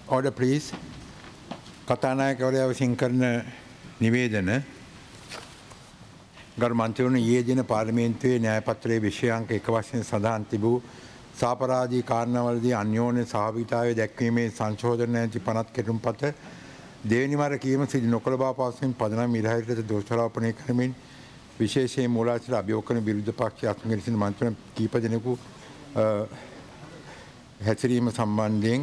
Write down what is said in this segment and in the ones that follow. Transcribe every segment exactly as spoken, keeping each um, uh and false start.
Order please. කතානායකවරයා විසින් කරන නිවේදන ගරු මන්ත්‍රීවරුනි ඊයේ දින පාර්ලිමේන්තුවේ න්‍යායපත්‍රයේ විෂයාංක එක වශයෙන් සඳහන් තිබූ සාපරාධී කාරණාවලදී අන්‍යෝන්‍ය සහභාගීතාවය දැක්වීමේ සංශෝධන නැති පනත් කෙටුම්පත දෙවෙනි වර කීම සිදු නොකළ බව පවසමින් පදනම් ඉරහිරට දෝෂාරෝපණය කරමින් විශේෂයෙන් මූලාශ්‍ර අභියෝග කරන විරුද්ධ පක්ෂ අත්මින් සිටින මන්ත්‍රීන් කීප දෙනෙකු හැසිරීම සම්බන්ධයෙන්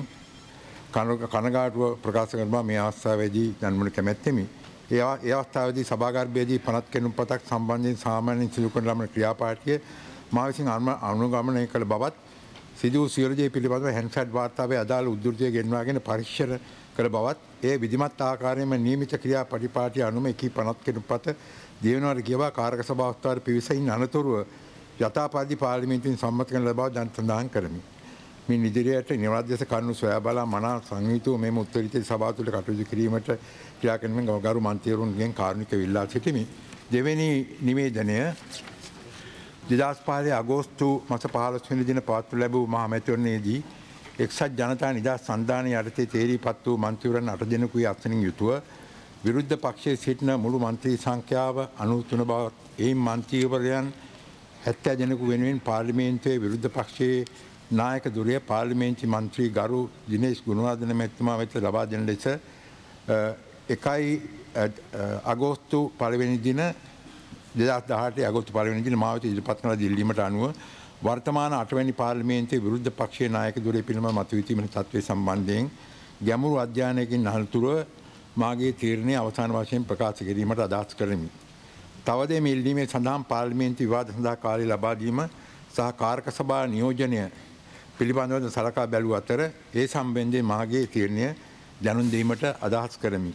කනගාටුව ප්‍රකාශ කරනවා මේ අවස්ථාවේදී දැන්වන කැමැත්තෙමි. ඒ ඒ අවස්ථාවේදී සභාගර්භයේදී පනත් කෙනුම්පතක් සම්බන්ධයෙන් සාමාන්‍යයෙන් සිදු කරන ලබන ක්‍රියාපාටිය මා විසින් අනුගමනය කළ බවත් සිදු වූ සියලු දේ පිළිබඳව හැන්සඩ් වාර්තාවේ අදාළ උද්දෘතය ගෙන්වාගෙන පරීක්ෂණ කළ බවත් ඒ විධිමත් ආකාරයෙන්ම නියමිත ක්‍රියා පරිපාටිය අනුම එකී පනත් කෙනුම්පත දිවෙනවර කියවා කාරක සභාව අවස්ථාවේ පිවිසෙයින් අනතුරුව යථාපරිදි පාර්ලිමේන්තුවෙන් සම්මත කරන බව දැන් සඳහන් කරමි. මේ ඉදිරියට නිරාධ්‍යස කරුණු සොයා බලා මනා සංයුතුව මෙම උත්තරීතර සභාව තුළ කටයුතු කිරීමට ක්‍රියා කරමින් ගරු මන්ත්‍රීවරුන්ගෙන් කාරුණික ඉල්ලා සිටිමි. දෙවෙනි නිවේදනය දෙදහස් පහේ අගෝස්තු මාස පහළොස් වෙනි දින පවත්වනු ලැබූ මහ මැතිවරණයේදී එක්සත් ජනතා නිදහස් සන්ධානයේ යටතේ තේරීපත් වූ මන්ත්‍රීවරුන් අට දෙනෙකුගේ අත්සනින් යුතුව විරුද්ධ පක්ෂයේ සිටින මුළු මන්ත්‍රී සංඛ්‍යාව අනූතුන බව එයින් මන්ත්‍රීවරයන් හැත්තෑ දෙනෙකු වෙනුවෙන් පාර්ලිමේන්තුවේ විරුද්ධ පක්ෂයේ නායක දුරිය පාර්ලිමේන්තු මන්ත්‍රී ගරු දිනේෂ් ගුණවර්ධන මැතිතුමා වෙත ලබා දෙන ලෙස එකයි අගෝස්තු පළවෙනි දින දෙදහස් දහඅටේ අගෝස්තු පළවෙනි දින මාවත ඉදිරිපත් කරන දිල්ලීමට අනුව වර්තමාන අටවැනි පාර්ලිමේන්තුවේ විරුද්ධ පක්ෂයේ නායක දුරිය පිළිබඳ මතුවීමේ තත්ත්වය සම්බන්ධයෙන් ගැඹුරු අධ්‍යයනයකින් අනතුරුව මාගේ තීරණය අවසාන වශයෙන් ප්‍රකාශ කිරීමට අදහස් කරමි. තවද මේ ඉල්ලීමේ සඳහන් පාර්ලිමේන්තු විවාද සඳහා කාලය ලබා දීම සහ කාරක සභා නියෝජනය පිළිබඳව සලකා බැලූ අතර ඒ සම්බන්ධයෙන් මාගේ තීරණය දැනුම් දීමට අදහස් කරමි.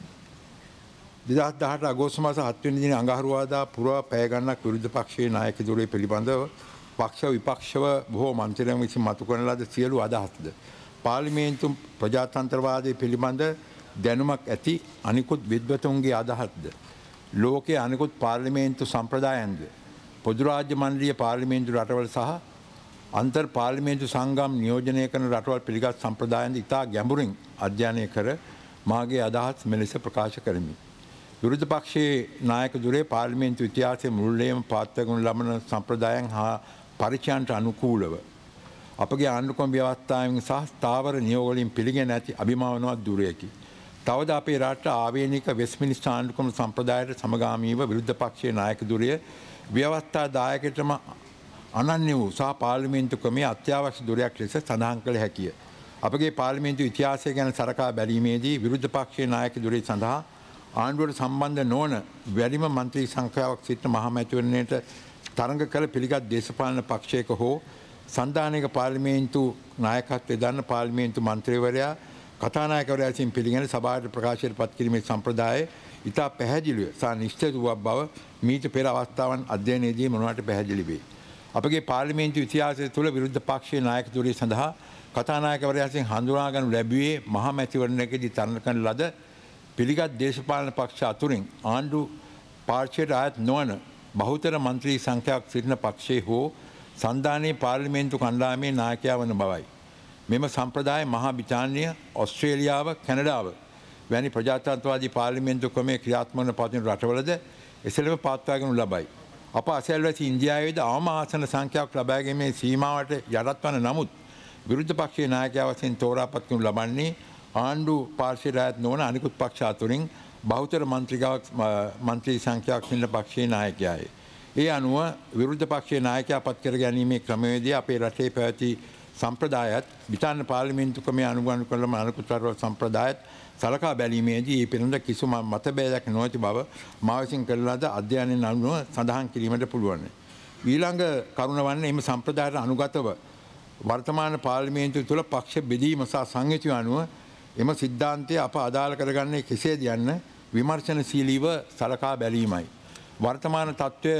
දෙදහස් දහඅට අගෝස්තු මාස හත්වෙනි දින අඟහරුවාදා පුරා පැය ගණනක් විරුද්ධ පක්ෂයේ නායක දුරේ පිළිබඳව පක්ෂ විපක්ෂව බොහෝ මන්ත්‍රීවරුන් විසින් මතු කරන ලද සියලු අදහස්ද පාර්ලිමේන්තු ප්‍රජාතන්ත්‍රවාදයේ පිළිබඳ දැනුමක් ඇති අනිකුත් විද්වතුන්ගේ අදහස්ද ලෝකයේ අනිකුත් පාර්ලිමේන්තු සම්ප්‍රදායන්ද පොදු රාජ්‍ය මණ්ඩලීය පාර්ලිමේන්තු රටවල් සහ අන්තර් පාර්ලිමේන්තු සංගම් නියෝජනය කරන රටවල් පිළිගත් සම්ප්‍රදායන්ද ඉතා ගැඹුරින් අධ්‍යයනය කර මාගේ අදහස් මෙලෙස ප්‍රකාශ කරමි. විරුද්ධ පක්ෂයේ නායක දුරේ පාර්ලිමේන්තු ඉතිහාසයේ මුළුල්ලේම පවත්වාගෙන ලබන සම්ප්‍රදායන් හා පරිචයන්ට අනුකූලව අපගේ ආණ්ඩුක්‍රම ව්‍යවස්ථාවෙන් සහ ස්ථාවර නියෝග වලින් පිළිගෙන ඇති අභිමානවත් දුරයකි. තවද අපේ රට ආවේනික වෙස්මිනිස්ටර් ආණ්ඩුක්‍රම සම්ප්‍රදායට සමගාමීව විරුද්ධ පක්ෂයේ නායක දුරය ව්‍යවස්ථා දායකයටම අනන්‍ය වූ සහ පාර්ලිමේන්තු ක්‍රමයේ අත්‍යවශ්‍ය දුරයක් ලෙස සඳහන් කළ හැකිය. අපගේ පාර්ලිමේන්තු ඉතිහාසය ගැන සලකා බැලීමේදී විරුද්ධ පක්ෂයේ නායක දුරේ සඳහා ආණ්ඩුවට සම්බන්ධ නොවන වැඩිම මන්ත්‍රී සංඛ්‍යාවක් සිටින මහ මැතිවරණයට තරඟ කළ පිළිගත් දේශපාලන පක්ෂයක හෝ සන්ධානයක පාර්ලිමේන්තු නායකත්වයේ දරන පාර්ලිමේන්තු මන්ත්‍රීවරයා කතානායකවරයා විසින් පිළිගෙන සභාවට ප්‍රකාශයට පත් කිරීමේ සම්ප්‍රදාය ඉතා පැහැදිලිව සහ නිශ්චිත වූ බව මීට පෙර අවස්ථාවන් අධ්‍යයනයේදී මොනවට පැහැදිලි වේ. අපගේ පාර්ලිමේන්තු ඉතිහාසය තුළ විරුද්ධ පක්ෂයේ නායක දුරිය සඳහා කතානායකවරයා විසින් හඳුනාගනු ලැබුවේ මහ මැතිවරණයකදී තරඟ කරන ලද පිළිගත් දේශපාලන පක්ෂ අතුරින් ආණ්ඩු පාර්ශ්වයට අයත් නොවන බහුතර මන්ත්‍රී සංඛ්‍යාවක් සිටින පක්ෂයේ හෝ සන්ධානයේ පාර්ලිමේන්තු කණ්ඩායමේ නායකයා වන බවයි. මෙම සම්ප්‍රදාය මහා බ්‍රිතාන්‍ය, ඔස්ට්‍රේලියාව, කැනඩාව වැනි ප්‍රජාතන්ත්‍රවාදී පාර්ලිමේන්තු ක්‍රමයේ ක්‍රියාත්මක වන පවතින රටවලද එසේම පවත්වාගෙන ලබයි. අප අසල්වැසි ඉන්දියාවේද අවම ආසන සංඛ්‍යාවක් ලබා ගැනීමේ සීමාවට යටත් වන නමුත් විරුද්ධ පක්ෂයේ නායකයා වශයෙන් තෝරාපත් කරනු ලබන්නේ ආණ්ඩු පාර්ශ්වයට අයත් නොවන අනිකුත් පක්ෂ අතුරින් බහුතර මන්ත්‍රිකාවක් මන්ත්‍රී සංඛ්‍යාවක් සිටින පක්ෂයේ නායකයායි. ඒ අනුව විරුද්ධ පක්ෂයේ නායකයා පත් කර ගැනීමේ ක්‍රමවේදය අපේ රටේ පැවති සම්ප්‍රදායත් බ්‍රිතාන්‍ය පාර්ලිමේන්තු ක්‍රමයේ අනුගමනය කරන අනිකුත් රටවල් සම්ප්‍රදායත් සලකා බැලීමේදී මේ පිළිබඳ කිසිම මතභේදයක් නොඇති බව මා විසින් කළ ලද අධ්‍යයනයෙන් අනුව සඳහන් කිරීමට පුළුවන්. ඊළඟ කරුණ වන්නේ එම සම්ප්‍රදායට අනුගතව වර්තමාන පාර්ලිමේන්තුව තුළ පක්ෂ බෙදීම සහ සංයුතිය අනුව එම සිද්ධාන්තය අප අදාළ කරගන්නේ කෙසේද යන්න විමර්ශනශීලීව සලකා බැලීමයි. වර්තමාන තත්ත්වය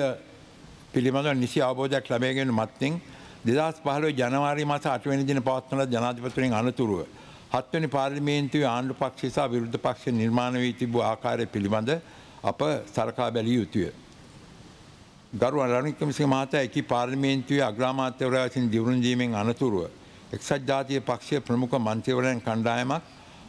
පිළිබඳව නිසි අවබෝධයක් ලැබ ගැනීම මතින් දෙදහස් පහළොව ජනවාරි මාස අටවෙනි දින පවත්වන ජනාධිපතිවරණයෙන් අනතුරුව හත්වෙනි පාර්ලිමේන්තුවේ ආණ්ඩු පක්ෂය සහ විරුද්ධ පක්ෂ නිර්මාණය වී තිබූ ආකාරය පිළිබඳ අප සලකා බැලිය යුතුය. ගරු රනිල් වික්‍රමසිංහ මහතා එකී පාර්ලිමේන්තුවේ අග්‍රාමාත්‍යවරයා විසින් දිවුරුම් දීමෙන් අනතුරුව එක්සත් ජාතික පක්ෂයේ ප්‍රමුඛ මන්ත්‍රීවරයන් කණ්ඩායමක්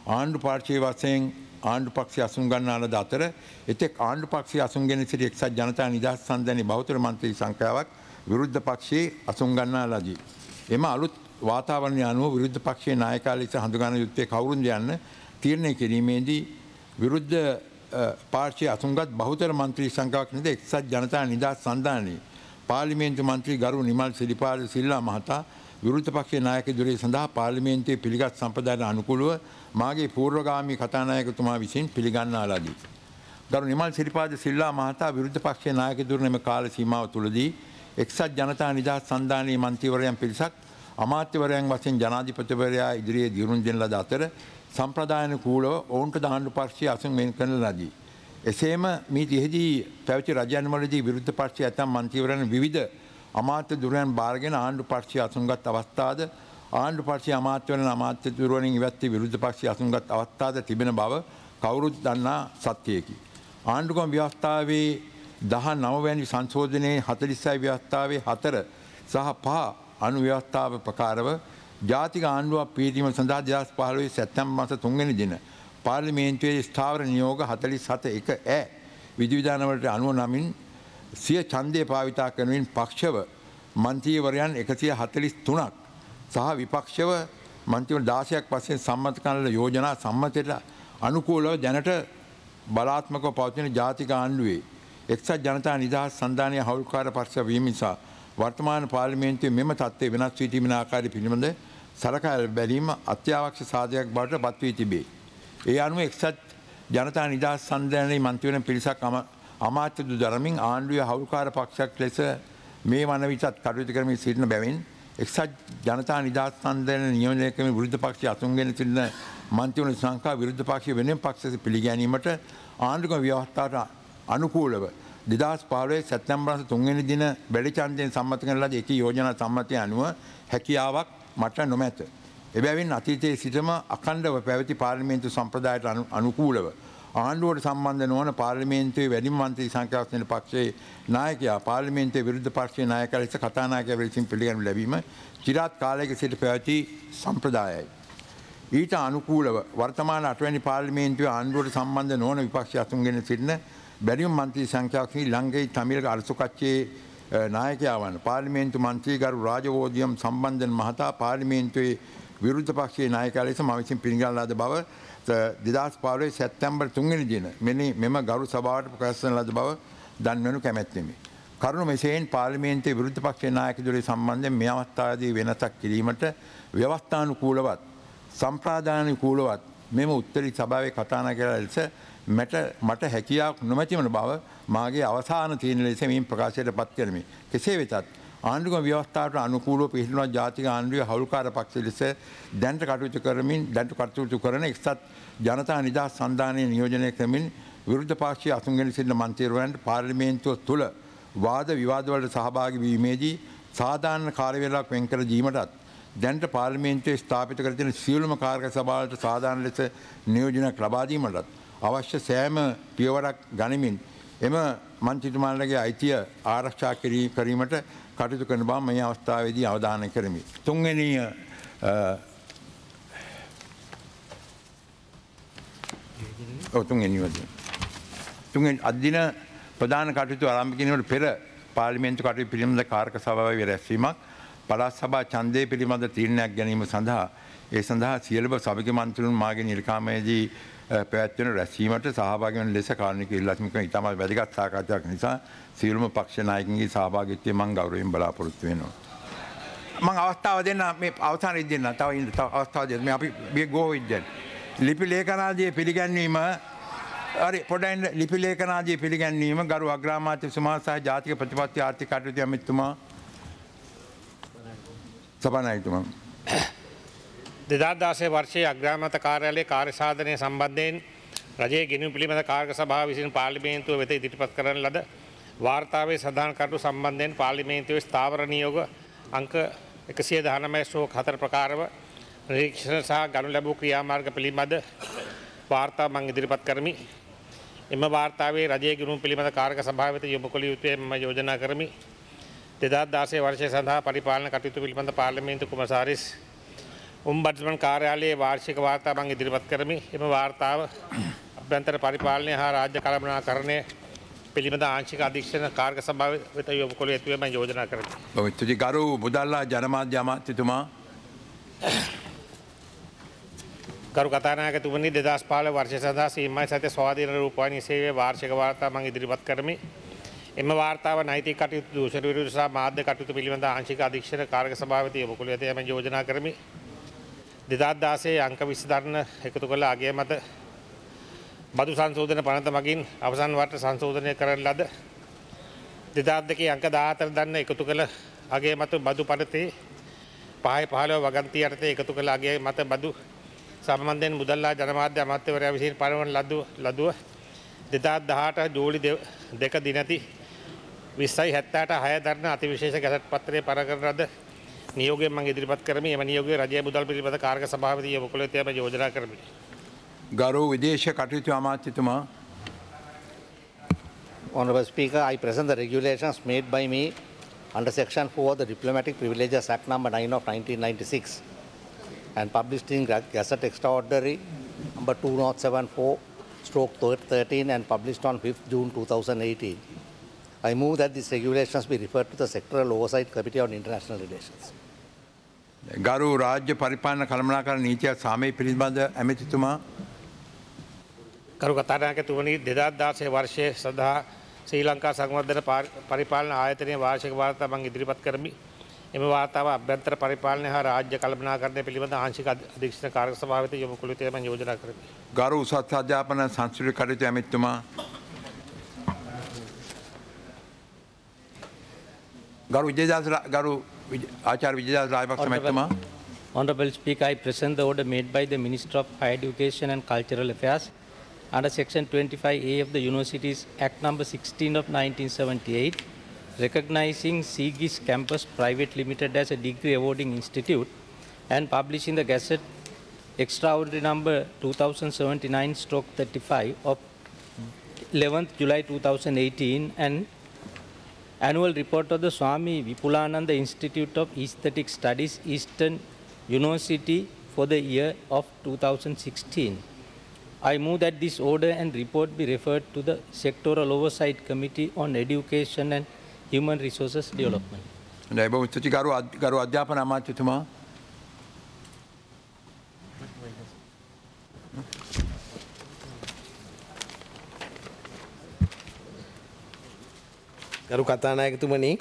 ආණ්ඩු පාර්ශ්වයේ වශයෙන් ආණ්ඩු පක්ෂය අසුන් ගන්නා ලද අතර එතෙක් ආණ්ඩු පක්ෂය අසුන්ගෙන සිටි එක්සත් ජනතා නිදහස් සන්ධානයේ බහුතර මන්ත්‍රී සංඛ්‍යාවක් විරුද්ධ පක්ෂයේ අසුන් ගන්නා ලදී. එම අලුත් වාතාවරණය අනුව විරුද්ධ පක්ෂයේ නායකයා ලෙස හඳුන්වන යුත්තේ කවුරුන්ද යන්න තීරණය කිරීමේදී විරුද්ධ පාර්ශ්වයේ අසුන්ගත් බහුතර මන්ත්‍රී සංඛ්‍යාවක් නේද එක්සත් ජනතා නිදහස් සන්ධානයේ පාර්ලිමේන්තු මන්ත්‍රී ගරු නිමල් සිරිපාල සිල්වා මහතා විරුද්ධ පක්ෂයේ නායක දුරේ සඳහා පාර්ලිමේන්තුවේ පිළිගත් සම්ප්‍රදායට අනුකූලව මාගේ පූර්වගාමී කතානායකතුමා විසින් පිළිගන්නා ලදී. ගරු නිමල් සිරිපාද සිල්වා මහතා විරුද්ධ පක්ෂයේ නායක දුරේම කාල සීමාව තුළදී එක්සත් ජනතා නිදහස් සන්ධානයේ මන්ත්‍රීවරයන් පිරිසක් අමාත්‍යවරයන් වශයෙන් ජනාධිපතිවරයා ඉදිරියේ දියුණු දෙන ලද අතර සම්ප්‍රදායන කූලව ඔවුන්ට ආණ්ඩු පක්ෂයේ අසුන් වෙන් කරන ලදී. එසේම මේ තිහෙදී පැවති රජයන්වලදී විරුද්ධ පක්ෂයේ ඇතම් මන්ත්‍රීවරයන් විවිධ අමාත්‍ය දුරයන් බාරගෙන ආණ්ඩු පක්ෂයේ අසුන්ගත් අවස්ථාද ආණ්ඩු පක්ෂයේ අමාත්‍යවරයන් අමාත්‍ය දුරවලින් ඉවත් වී විරුද්ධ පක්ෂයේ අසුන්ගත් අවස්ථාද තිබෙන බව කවුරුත් දන්නා සත්‍යයකි. ආණ්ඩුක්‍රම ව්‍යවස්ථාවේ දහනව වැනි සංශෝධනයේ හතළිස් ව්‍යවස්ථාවේ හතර සහ පහ අනු ව්‍යවස්ථාව ප්‍රකාරව ජාතික ආණ්ඩුවක් පිහිටීම සඳහා දෙදහස් පහළොව සැප්තැම්බර් මාස තුන්වෙනි දින පාර්ලිමේන්තුවේ ස්ථාවර නියෝග හතළිස් හත එක ඇ විධිවිධානවලට අනුව නමින් සිය ඡන්දය භාවිතා කරමින් පක්ෂව මන්ත්‍රීවරයන් එකසිය හතළිස් තුනක් සහ විපක්ෂව මන්ත්‍රීවරු දාසයක් වශයෙන් සම්මත කරන යෝජනා සම්මතයට අනුකූලව දැනට බලාත්මකව පවතින ජාතික ආණ්ඩුවේ එක්සත් ජනතා නිදහස් සන්ධානයේ හවුල්කාර පක්ෂ වීම නිසා වර්තමාන පාර්ලිමේන්තුවේ මෙම තත්ත්වය වෙනස් වී තිබෙන ආකාරය පිළිබඳ සලකා බැලීම අත්‍යවශ්‍ය සාධකයක් බවට පත් වී තිබේ. ඒ අනුව එක්සත් ජනතා නිදහස් සන්ධානයේ මන්ත්‍රීවරුන් පිරිසක් අමාත්‍ය දු දරමින් ආණ්ඩුවේ හවුල්කාර පක්ෂයක් ලෙස මේ වන විටත් කටයුතු කරමින් සිටින බැවින් එක්සත් ජනතා නිදහස් සන්ධානයේ නියෝජනය කරමින් විරුද්ධ පක්ෂයේ අසුන්ගෙන සිටින මන්ත්‍රීවරුන් සංඛ්‍යාව විරුද්ධ පක්ෂයේ වෙනුවෙන් පක්ෂයේ පිළිගැනීමට ආණ්ඩුක්‍රම ව්‍යවස්ථාවට අනුකූලව දෙදහස් පහළොව සැප්තැම්බර් මාස තුන්වෙනි දින බැලි ඡන්දයෙන් සම්මත කරන ලද එකී යෝජනා සම්මතය අනුව හැකියාවක් මට නොමැත. එබැවින් අතීතයේ සිටම අඛණ්ඩව පැවති පාර්ලිමේන්තු සම්ප්‍රදායට අනුකූලව ආණ්ඩුවට සම්බන්ධ නොවන පාර්ලිමේන්තුවේ වැඩිම මන්ත්‍රී සංඛ්‍යාවක් තියෙන පක්ෂයේ නායකයා පාර්ලිමේන්තුවේ විරුද්ධ පක්ෂයේ නායකයා ලෙස කතානායකයා ලෙසින් පිළිගනු ලැබීම චිරාත් කාලයක සිට පැවති සම්ප්‍රදායයි. ඊට අනුකූලව වර්තමාන අටවැනි පාර්ලිමේන්තුවේ ආණ්ඩුවට සම්බන්ධ නොවන විපක්ෂ අසුන්ගෙන සිටින බැරිම මන්ත්‍රී සංඛ්‍යාවක් ශ්‍රී ලංකේ තමිල් අරසු කච්චේ නායකයා වන පාර්ලිමේන්තු මන්ත්‍රී ගරු රාජවෝධියම් සම්බන්ධන් මහතා පාර්ලිමේන්තුවේ විරුද්ධ පක්ෂයේ නායකයා ලෙස මම විසින් පිළිගන්නා ලද බව දෙදහස් පහළොව සැප්තැම්බර් තුන්වෙනි දින මෙනි මෙම ගරු සභාවට ප්‍රකාශ කරන ලද බව දන්වනු කැමැත්තෙමි. කරුණ මෙසේන් පාර්ලිමේන්තුවේ විරුද්ධ පක්ෂයේ නායකයෝ සම්බන්ධයෙන් මේ අවස්ථාවේදී වෙනසක් කිරීමට ව්‍යවස්ථානුකූලවත් සම්ප්‍රදායානුකූලවත් මෙම උත්තරී සභාවේ කතානායකයා ලෙස මට මට හැකියාවක් නොමැතිවන බව මාගේ අවසාන තීරණ ලෙස මේ ප්‍රකාශයට පත් කරමි. කෙසේ වෙතත් ආණ්ඩුක්‍රම ව්‍යවස්ථාවට අනුකූලව පිළිපදින ජාතික ආණ්ඩුවේ හවුල්කාර පක්ෂ ලෙස දැනට කටයුතු කරමින් දැනට කටයුතු කරන එක්සත් ජනතා නිදහස් සන්ධානයේ නියෝජනය කරමින් විරුද්ධ පක්ෂයේ අසුන්ගෙන සිටින මන්ත්‍රීවරුන්ට පාර්ලිමේන්තුව තුළ වාද විවාද වලට සහභාගී වීමේදී සාධාරණ කාර්ය වේලාවක් වෙන් කර දීමටත් දැනට පාර්ලිමේන්තුවේ ස්ථාපිත කර තියෙන සියලුම කාර්ය සභාවලට සාධාරණ ලෙස නියෝජනයක් ලබා දීමටත් අවශ්‍ය සෑම පියවරක් ගනිමින් එම මන්ත්‍රීතුමාලගේ අයිතිය ආරක්ෂා කිරීමට කටයුතු කරන බව මේ අවස්ථාවේදී අවධානය කරමි. තුන්වෙනි ඔව් තුන්වෙනි වදින. තුන්වෙනි අදින ප්‍රධාන කටයුතු ආරම්භ කිරීමට පෙර පාර්ලිමේන්තු කටයුතු පිළිබඳ කාර්ක සභාවේ රැස්වීමක් පළාත් සභා ඡන්දය පිළිබඳ තීරණයක් ගැනීම සඳහා ඒ සඳහා සියලුම සභික මන්ත්‍රීතුන් මාගේ නිලකාමයේදී පැවැත්වෙන රැස්වීමට සහභාගී වන ලෙස කාරණික ඉල්ලා සිටින ඉතාමත් වැදගත් සාකච්ඡාවක් නිසා සියලුම පක්ෂ නායකයන්ගේ සහභාගීත්වය මම ගෞරවයෙන් බලාපොරොත්තු වෙනවා. මම අවස්ථාව දෙන්න මේ අවසානයේ දෙන්න තව තව අවස්ථාව දෙන්න මේ අපි we go with that. ලිපි ලේඛනාදී පිළිගැන්වීම හරි පොඩ්ඩක් ලිපි ලේඛනාදී පිළිගැන්වීම ගරු අග්‍රාමාත්‍ය සුමා සහ ජාතික ප්‍රතිපත්ති ආර්ථික කටයුතු ඇමතිතුමා සභානායකතුමා දෙදහස් දාසය වර්ෂයේ අග්‍රාමාත්‍ය කාර්යාලයේ කාර්ය සාධනය සම්බන්ධයෙන් රජයේ ගෙනුම් පිළිබඳ කාර්ක සභාව විසින් පාර්ලිමේන්තුව වෙත ඉදිරිපත් කරන ලද වාර්තාවේ සඳහන් කරුණු සම්බන්ධයෙන් පාර්ලිමේන්තුවේ ස්ථාවර නියෝග අංක එකසිය දහනවය ශ්‍රෝක හතර ප්‍රකාරව නිරීක්ෂණ සහ ගනු ලැබූ ක්‍රියාමාර්ග පිළිබඳ වාර්තා මම ඉදිරිපත් කරමි. එම වාර්තාවේ රජයේ ගෙනුම් පිළිබඳ කාර්ක සභාව වෙත යොමු කළ යුතුය මම යෝජනා කරමි. දෙදහස් දාසය වර්ෂය සඳහා පරිපාලන කටයුතු පිළිබඳ පාර්ලිමේන්තු කොමසාරිස් උම්බඩ්ස්මන් කාර්යාලයේ වාර්ෂික වාර්තා මං ඉදිරිපත් කරමි. එම වාර්තාව අභ්‍යන්තර පරිපාලනය හා රාජ්‍ය කළමනාකරණය පිළිබඳ ආංශික අධීක්ෂණ කාර්ය සභාව වෙත යොමු කළ යුතුයි මම යෝජනා කරමි. බොහොම ස්තුතියි ගරු මුදල්ලා ජනමාධ්‍ය අමාත්‍යතුමා. ගරු කතානායකතුමනි දෙදහස් පහළොව වර්ෂය සඳහා සීමයි සත්‍ය ස්වාධීන රූපවාහිනී සේවයේ වාර්ෂික වාර්තා මං ඉදිරිපත් කරමි. එම වාර්තාව නෛතික කටයුතු දූෂණ විරෝධ සහ මාධ්‍ය කටයුතු පිළිබඳ ආංශික අධීක්ෂණ කාර්ය සභාව වෙත යොමු කළ යුතුයි මම යෝජනා කරමි. දෙදහස් දාසයේ අංක විස්ස දරන එකතු කළ අගය මත බදු සංශෝධන පනත මගින් අවසන් වර්ෂ සංශෝධනය කරන ලද දෙදහස් දෙකේ අංක දාහතර දන්න එකතු කළ අගය මත බදු පනතේ පහයි පහළොව වගන්තිය යටතේ එකතු කළ අගය මත බදු සම්බන්ධයෙන් මුදල්ලා ජනමාධ්‍ය අමාත්‍යවරයා විසින් පනවන ලදුව ලදුව දෙදහස් දහඅට ජූලි දෙක දිනති විස්සයි හැත්තෑට හය දරන අතිවිශේෂ ගැසට් පත්‍රයේ පර කරන ලද නියෝගයෙන් මම ඉදිරිපත් කරමි. එම නියෝගය රජයේ මුදල් පිළිබඳ කාර්ය සභාවට යොමු කළ යුතුයි මම යෝජනා කරමි. ගරු විදේශ කටයුතු අමාත්‍යතුමා. Honorable Speaker, I present the regulations made by me under Section four of the Diplomatic Privileges Act number nine of nineteen ninety-six and published in Gazette Extraordinary number two thousand seventy-four stroke thirteen and published on fifth June two thousand eighteen. I move that these regulations be referred to the Sectoral Oversight Committee on International Relations. ගරු රාජ්‍ය පරිපාලන කළමනාකරණ නීතිය සාමය පිළිබඳ ඇමතිතුමා. ගරු කතානායකතුමනි දෙදහස් දාසය වර්ෂය සඳහා ශ්‍රී ලංකා සංවර්ධන පරිපාලන ආයතනයේ වාර්ෂික වාර්තා මම ඉදිරිපත් කරමි. එම වාර්තාව අභ්‍යන්තර පරිපාලනය හා රාජ්‍ය කළමනාකරණය පිළිබඳ ආංශික අධීක්ෂණ කාර්ය සභාව වෙත යොමු කළ යුතුයි මම යෝජනා කරමි. ගරු උසස් අධ්‍යාපන සංස්කෘතික කටයුතු ඇමතිතුමා. ගරු විජයදාස ගරු ආචාර්ය විජයදාස රාජපක්ෂ මහත්මයා. Honorable Speaker, I present the order made by the Minister of Higher Education and Cultural Affairs under Section twenty-five A of the Universities Act number sixteen of nineteen seventy-eight, recognizing C G I S Campus Private Limited as a degree awarding institute and publishing the Gazette Extraordinary number two thousand seventy-nine stroke thirty-five of eleventh July two thousand eighteen and annual report of the Swami Vipulananda Institute of Aesthetic Studies, Eastern University for the year of two thousand sixteen. I move that this order and report be referred to the Sectoral Oversight Committee on Education and Human Resources Development. හොඳයි බොහොම ස්තුතියි ගරු ගරු අධ්‍යාපන අමාත්‍යතුමා. ගරු කතානායකතුමනි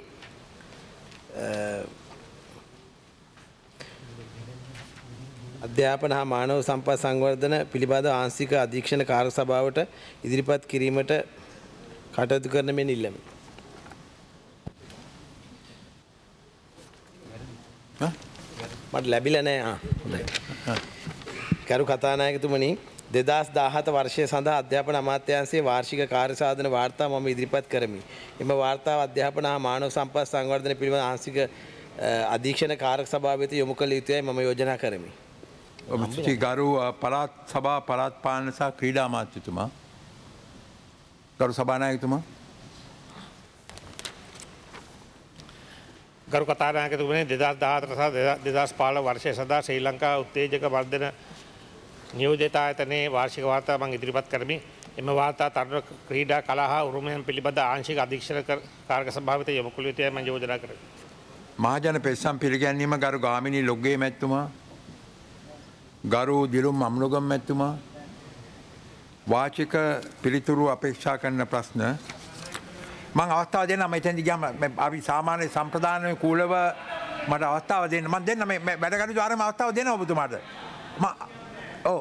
අධ්‍යාපන හා මානව සම්පත් සංවර්ධන පිළිබඳ ආංශික අධීක්ෂණ කාර්ය සභාවට ඉදිරිපත් කිරීමට කටයුතු කරන මෙන් ඉල්ලමි. මට ලැබිලා නැහැ. ආ හොඳයි. ගරු කතානායකතුමනි දෙදහස් දාහත වර්ෂය සඳහා අධ්‍යාපන අමාත්‍යාංශයේ වාර්ෂික කාර්යසාධන වාර්තා මම ඉදිරිපත් කරමි. එම වාර්තාව අධ්‍යාපන හා මානව සම්පත් සංවර්ධන පිළිබඳ ආංශික අධීක්ෂණ කාර්ය සභාව වෙත යොමු කළ යුතුයි මම යෝජනා කරමි. ඔබතුමී ගරු පළාත් සභා පළාත් පාලන සහ ක්‍රීඩා අමාත්‍යතුමා. ගරු සභානායකතුමා. ගරු කතානායකතුමනි දෙදහස් දහහතර සහ දෙදහස් පහළොව වර්ෂය සඳහා ශ්‍රී ලංකා උත්තේජක වර්ධන නියෝජිත ආයතනයේ වාර්ෂික වාර්තා මම ඉදිරිපත් කරමි. එම වාර්තා තරුණ ක්‍රීඩා කලා හා උරුමයන් පිළිබඳ ආංශික අධීක්ෂණ කාර්ය සභාව වෙත යොමු කළ යුතුයි මම යෝජනා කරමි. මහජන පෙත්සම් පිළිගැනීම ගරු ගාමිණී ලොග්ගේ මැතිතුමා. ගරු දිලුම් අම්ලුගම් මැතිතුමා. වාචික පිළිතුරු අපේක්ෂා කරන ප්‍රශ්න මම අවස්ථාව දෙන්න මම එතෙන්දි ගියාම අපි සාමාන්‍ය සම්ප්‍රදාන කූලව මට අවස්ථාව දෙන්න මම දෙන්න මේ වැඩ කටයුතු ආරම්භ අවස්ථාව දෙන්න ඔබතුමාට මම ඔව්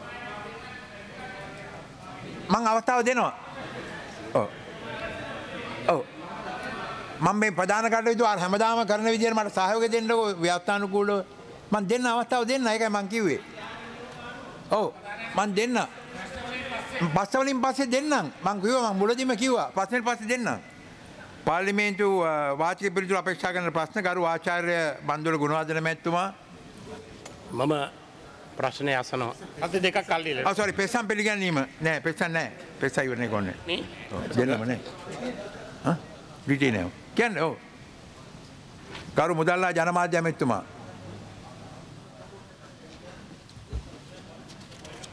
මම අවස්ථාව දෙනවා ඔව් ඔව් මම මේ ප්‍රධාන කටයුතු ආර හැමදාම කරන විදිහට මට සහයෝගය දෙන්නකෝ ව්‍යවස්ථානුකූලව මම දෙන්න අවස්ථාව දෙන්න ඒකයි මම කිව්වේ ඔව් මම දෙන්න පස්වලින් පස්සේ දෙන්නම් මං කිව්වා මං මුලදීම කිව්වා පස්වෙන් පස්සේ දෙන්නම් පාර්ලිමේන්තු වාචික පිළිතුරු අපේක්ෂා කරන ප්‍රශ්න ගරු ආචාර්ය බන්දුල ගුණවර්ධන මැතිතුමා මම ප්‍රශ්නය අසනවා. අද දෙකක් කල්ලිල. ආ සෝරි පෙස්සම් පිළිගැනීම නෑ පෙස්සම් නෑ පෙස්සයි ඉවරනේ කොන්නේ නේ දෙන්නම නෑ හා ඩීටේ නෑ කියන්නේ ඔව් ගරු මුදල්ලා ජනමාධ්‍ය මැතිතුමා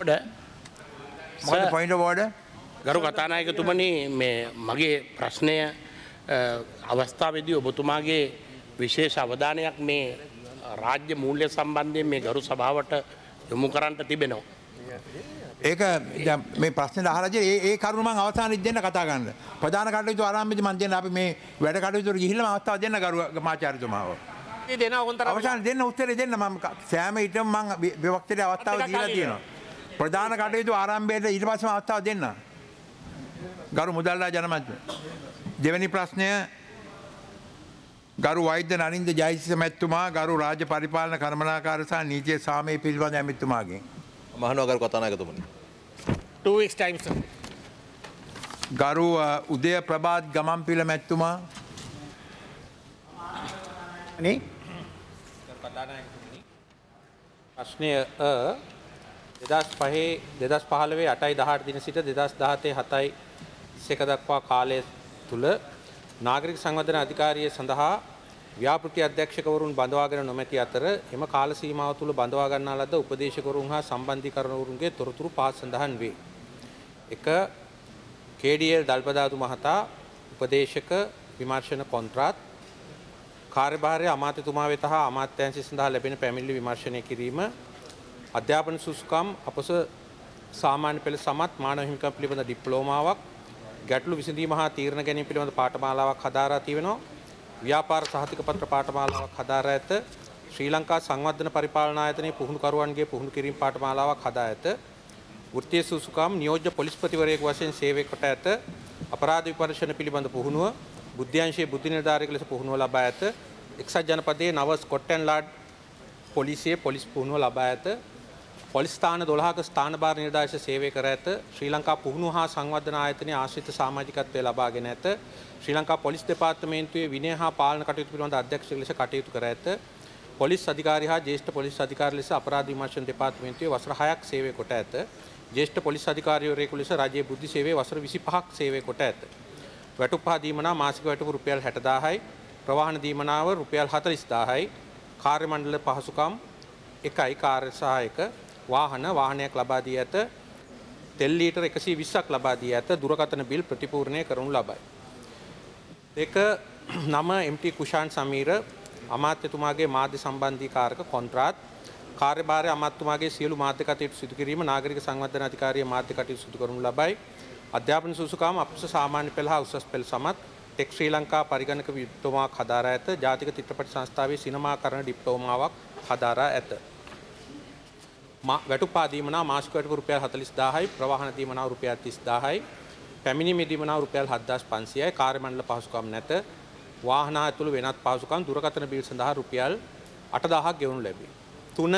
මොකද පොයින්ට් ඔෆ් ඕඩර්? ගරු කතානායකතුමනි මේ මගේ ප්‍රශ්නය අවස්ථාවේදී ඔබතුමාගේ විශේෂ අවධානයක් මේ රාජ්‍ය මූල්‍ය සම්බන්ධයෙන් මේ ගරු සභාවට යොමු කරන්නට තිබෙනවා. ඒක මේ ප්‍රශ්නේ අහලා ඒ ඒ කරුණ මම අවසානයේ දෙන්න කතා කරන්න. ප්‍රධාන කටයුතු ආරම්භයේදී මම දෙන්න අපි මේ වැඩ කටයුතු වල ගිහිල්ලාම අවස්ථාව දෙන්න ගරු මාචාර්යතුමාව. ඒ දෙන උන්තර අවසාන දෙන්න උත්තරේ දෙන්න මම සෑම ඊටම මම විවක්තේ අවස්ථාව දීලා තියෙනවා. ප්‍රධාන කටයුතු ආරම්භයේදී ඊට පස්සේම අවස්ථාව දෙන්න. ගරු මුදල්ලා ජනමන්ත්‍රී. දෙවැනි ප්‍රශ්නය ගරු වෛද්‍ය නරින්ද ජයසිස මැතිතුමා ගරු රාජ්‍ය පරිපාලන කළමනාකාර සහ නීතිය සාමය පිළිබඳ ඇමතිතුමාගෙන්. මහනුවර ගරු කතානායකතුමනි. two weeks time sir. ගරු උදය ප්‍රභාත් ගමන්පිල මැතිතුමා. අනේ ප්‍රශ්නය දෙදස් පහේ දෙදස් පහළවේ අටයි දහට දින සිට දෙදස් දහතේ හතයි එක දක්වා කාලය තුළ නාගරික සංවර්ධන අධිකාරිය සඳහා ව්‍යාපෘති අධ්‍යක්ෂකවරුන් බඳවාගෙන නොමැති අතර එම කාල සීමාව තුළ බඳවා ගන්නා ලද උපදේශකවරුන් හා සම්බන්ධීකරණවරුන්ගේ තොරතුරු පහත් සඳහන් වේ. එක කේ ඩී එල් දල්පදාතු මහතා උපදේශක විමර්ශන කොන්ත්‍රාත් කාර්යභාරය අමාත්‍යතුමා වෙත හා අමාත්‍යාංශය සඳහා ලැබෙන පැමිණිලි විමර්ශනය කිරීම අධ්‍යාපන සුසුකම් අපස සාමාන්‍ය පෙළ සමත් මානව හිමිකම් පිළිබඳ ඩිප්ලෝමාවක් ගැටලු විසඳීම හා තීරණ ගැනීම පිළිබඳ පාඨමාලාවක් හදාරා තිබෙනවා. ව්‍යාපාර සහතික පත්‍ර පාඨමාලාවක් හදාරා ඇත. ශ්‍රී ලංකා සංවර්ධන පරිපාලන ආයතනයේ පුහුණුකරුවන්ගේ පුහුණු කිරීම පාඨමාලාවක් හදා ඇත. වෘත්තීය සුසුකම් නියෝජ්‍ය පොලිස්පතිවරයෙකු වශයෙන් සේවය කොට ඇත. අපරාධ විපර්ශන පිළිබඳ පුහුණුව බුද්ධ්‍යංශයේ බුද්ධි නිලධාරියෙක් ලෙස පුහුණුව ලබා ඇත. එක්සත් ජනපදයේ නව ස්කොට්ලන්ඩ් යාඩ් පොලිසියේ පොලිස් පුහුණුව ලබා ඇත. පොලිස් ස්ථාන දොළහක ස්ථාන භාර නිලධාරීව සේවය කර ඇත. ශ්‍රී ලංකා පුහුණුව හා සංවර්ධන ආයතනයේ ආශ්‍රිත සමාජිකත්වය ලබාගෙන ඇත. ශ්‍රී ලංකා පොලිස් දෙපාර්තමේන්තුවේ විනය හා පාලන කටයුතු පිළිබඳ අධ්‍යක්ෂක ලෙස කටයුතු කර ඇත. පොලිස් අධිකාරී හා ජ්‍යෙෂ්ඨ පොලිස් අධිකාරී ලෙස අපරාධ විමර්ශන දෙපාර්තමේන්තුවේ වසර හයක් සේවය කොට ඇත. ජ්‍යෙෂ්ඨ පොලිස් අධිකාරිවරයෙකු ලෙස රජයේ බුද්ධි සේවයේ වසර විසිපහක් සේවය කොට ඇත. වැටුප්පා දීමනා මාසික වැටුප රුපියල් හැටදාහයි, ප්‍රවාහන දීමනාව රුපියල් හතළිස්දාහයි, කාර්ය මණ්ඩල පහසුකම් එකයි කාර්ය සහායක වාහන වාහනයක් ලබා දී ඇත. තෙල් ලීටර් එකසිය විස්සක් ලබා දී ඇත. දුරකථන බිල් ප්‍රතිපූර්ණය කරනු ලබයි. දෙක නම එම් ටී කුෂාන් සමීර අමාත්‍යතුමාගේ මාධ්‍ය සම්බන්ධීකාරක කොන්ත්‍රාත් කාර්යභාරය අමාත්‍යතුමාගේ සියලු මාධ්‍ය කටයුතු සිදු කිරීම නාගරික සංවර්ධන අධිකාරිය මාධ්‍ය කටයුතු සිදු කරනු ලබයි. අධ්‍යාපන සුසුකම් අපස සාමාන්‍ය පෙළ හා උසස් පෙළ සමත් ටෙක් ශ්‍රී ලංකා පරිගණක ඩිප්ලෝමාවක් හදාරා ඇත. ජාතික චිත්‍රපට සංස්ථාවේ සිනමාකරණ ඩිප්ලෝමාවක් හදාරා ඇත. වැටුප්පා දීමනා මාසික වැටුප රුපියල් හතළිස්දාහයි, ප්‍රවාහන දීමනාව රුපියල් තිස්දාහයි, පැමිණීමේ දීමනාව රුපියල් හත්දාස් පන්සියයි, කාර්ය මණ්ඩල පහසුකම් නැත. වාහන ඇතුළු වෙනත් පහසුකම් දුරකථන බිල් සඳහා රුපියල් අටදාහක් ගෙවනු ලැබේ. තුන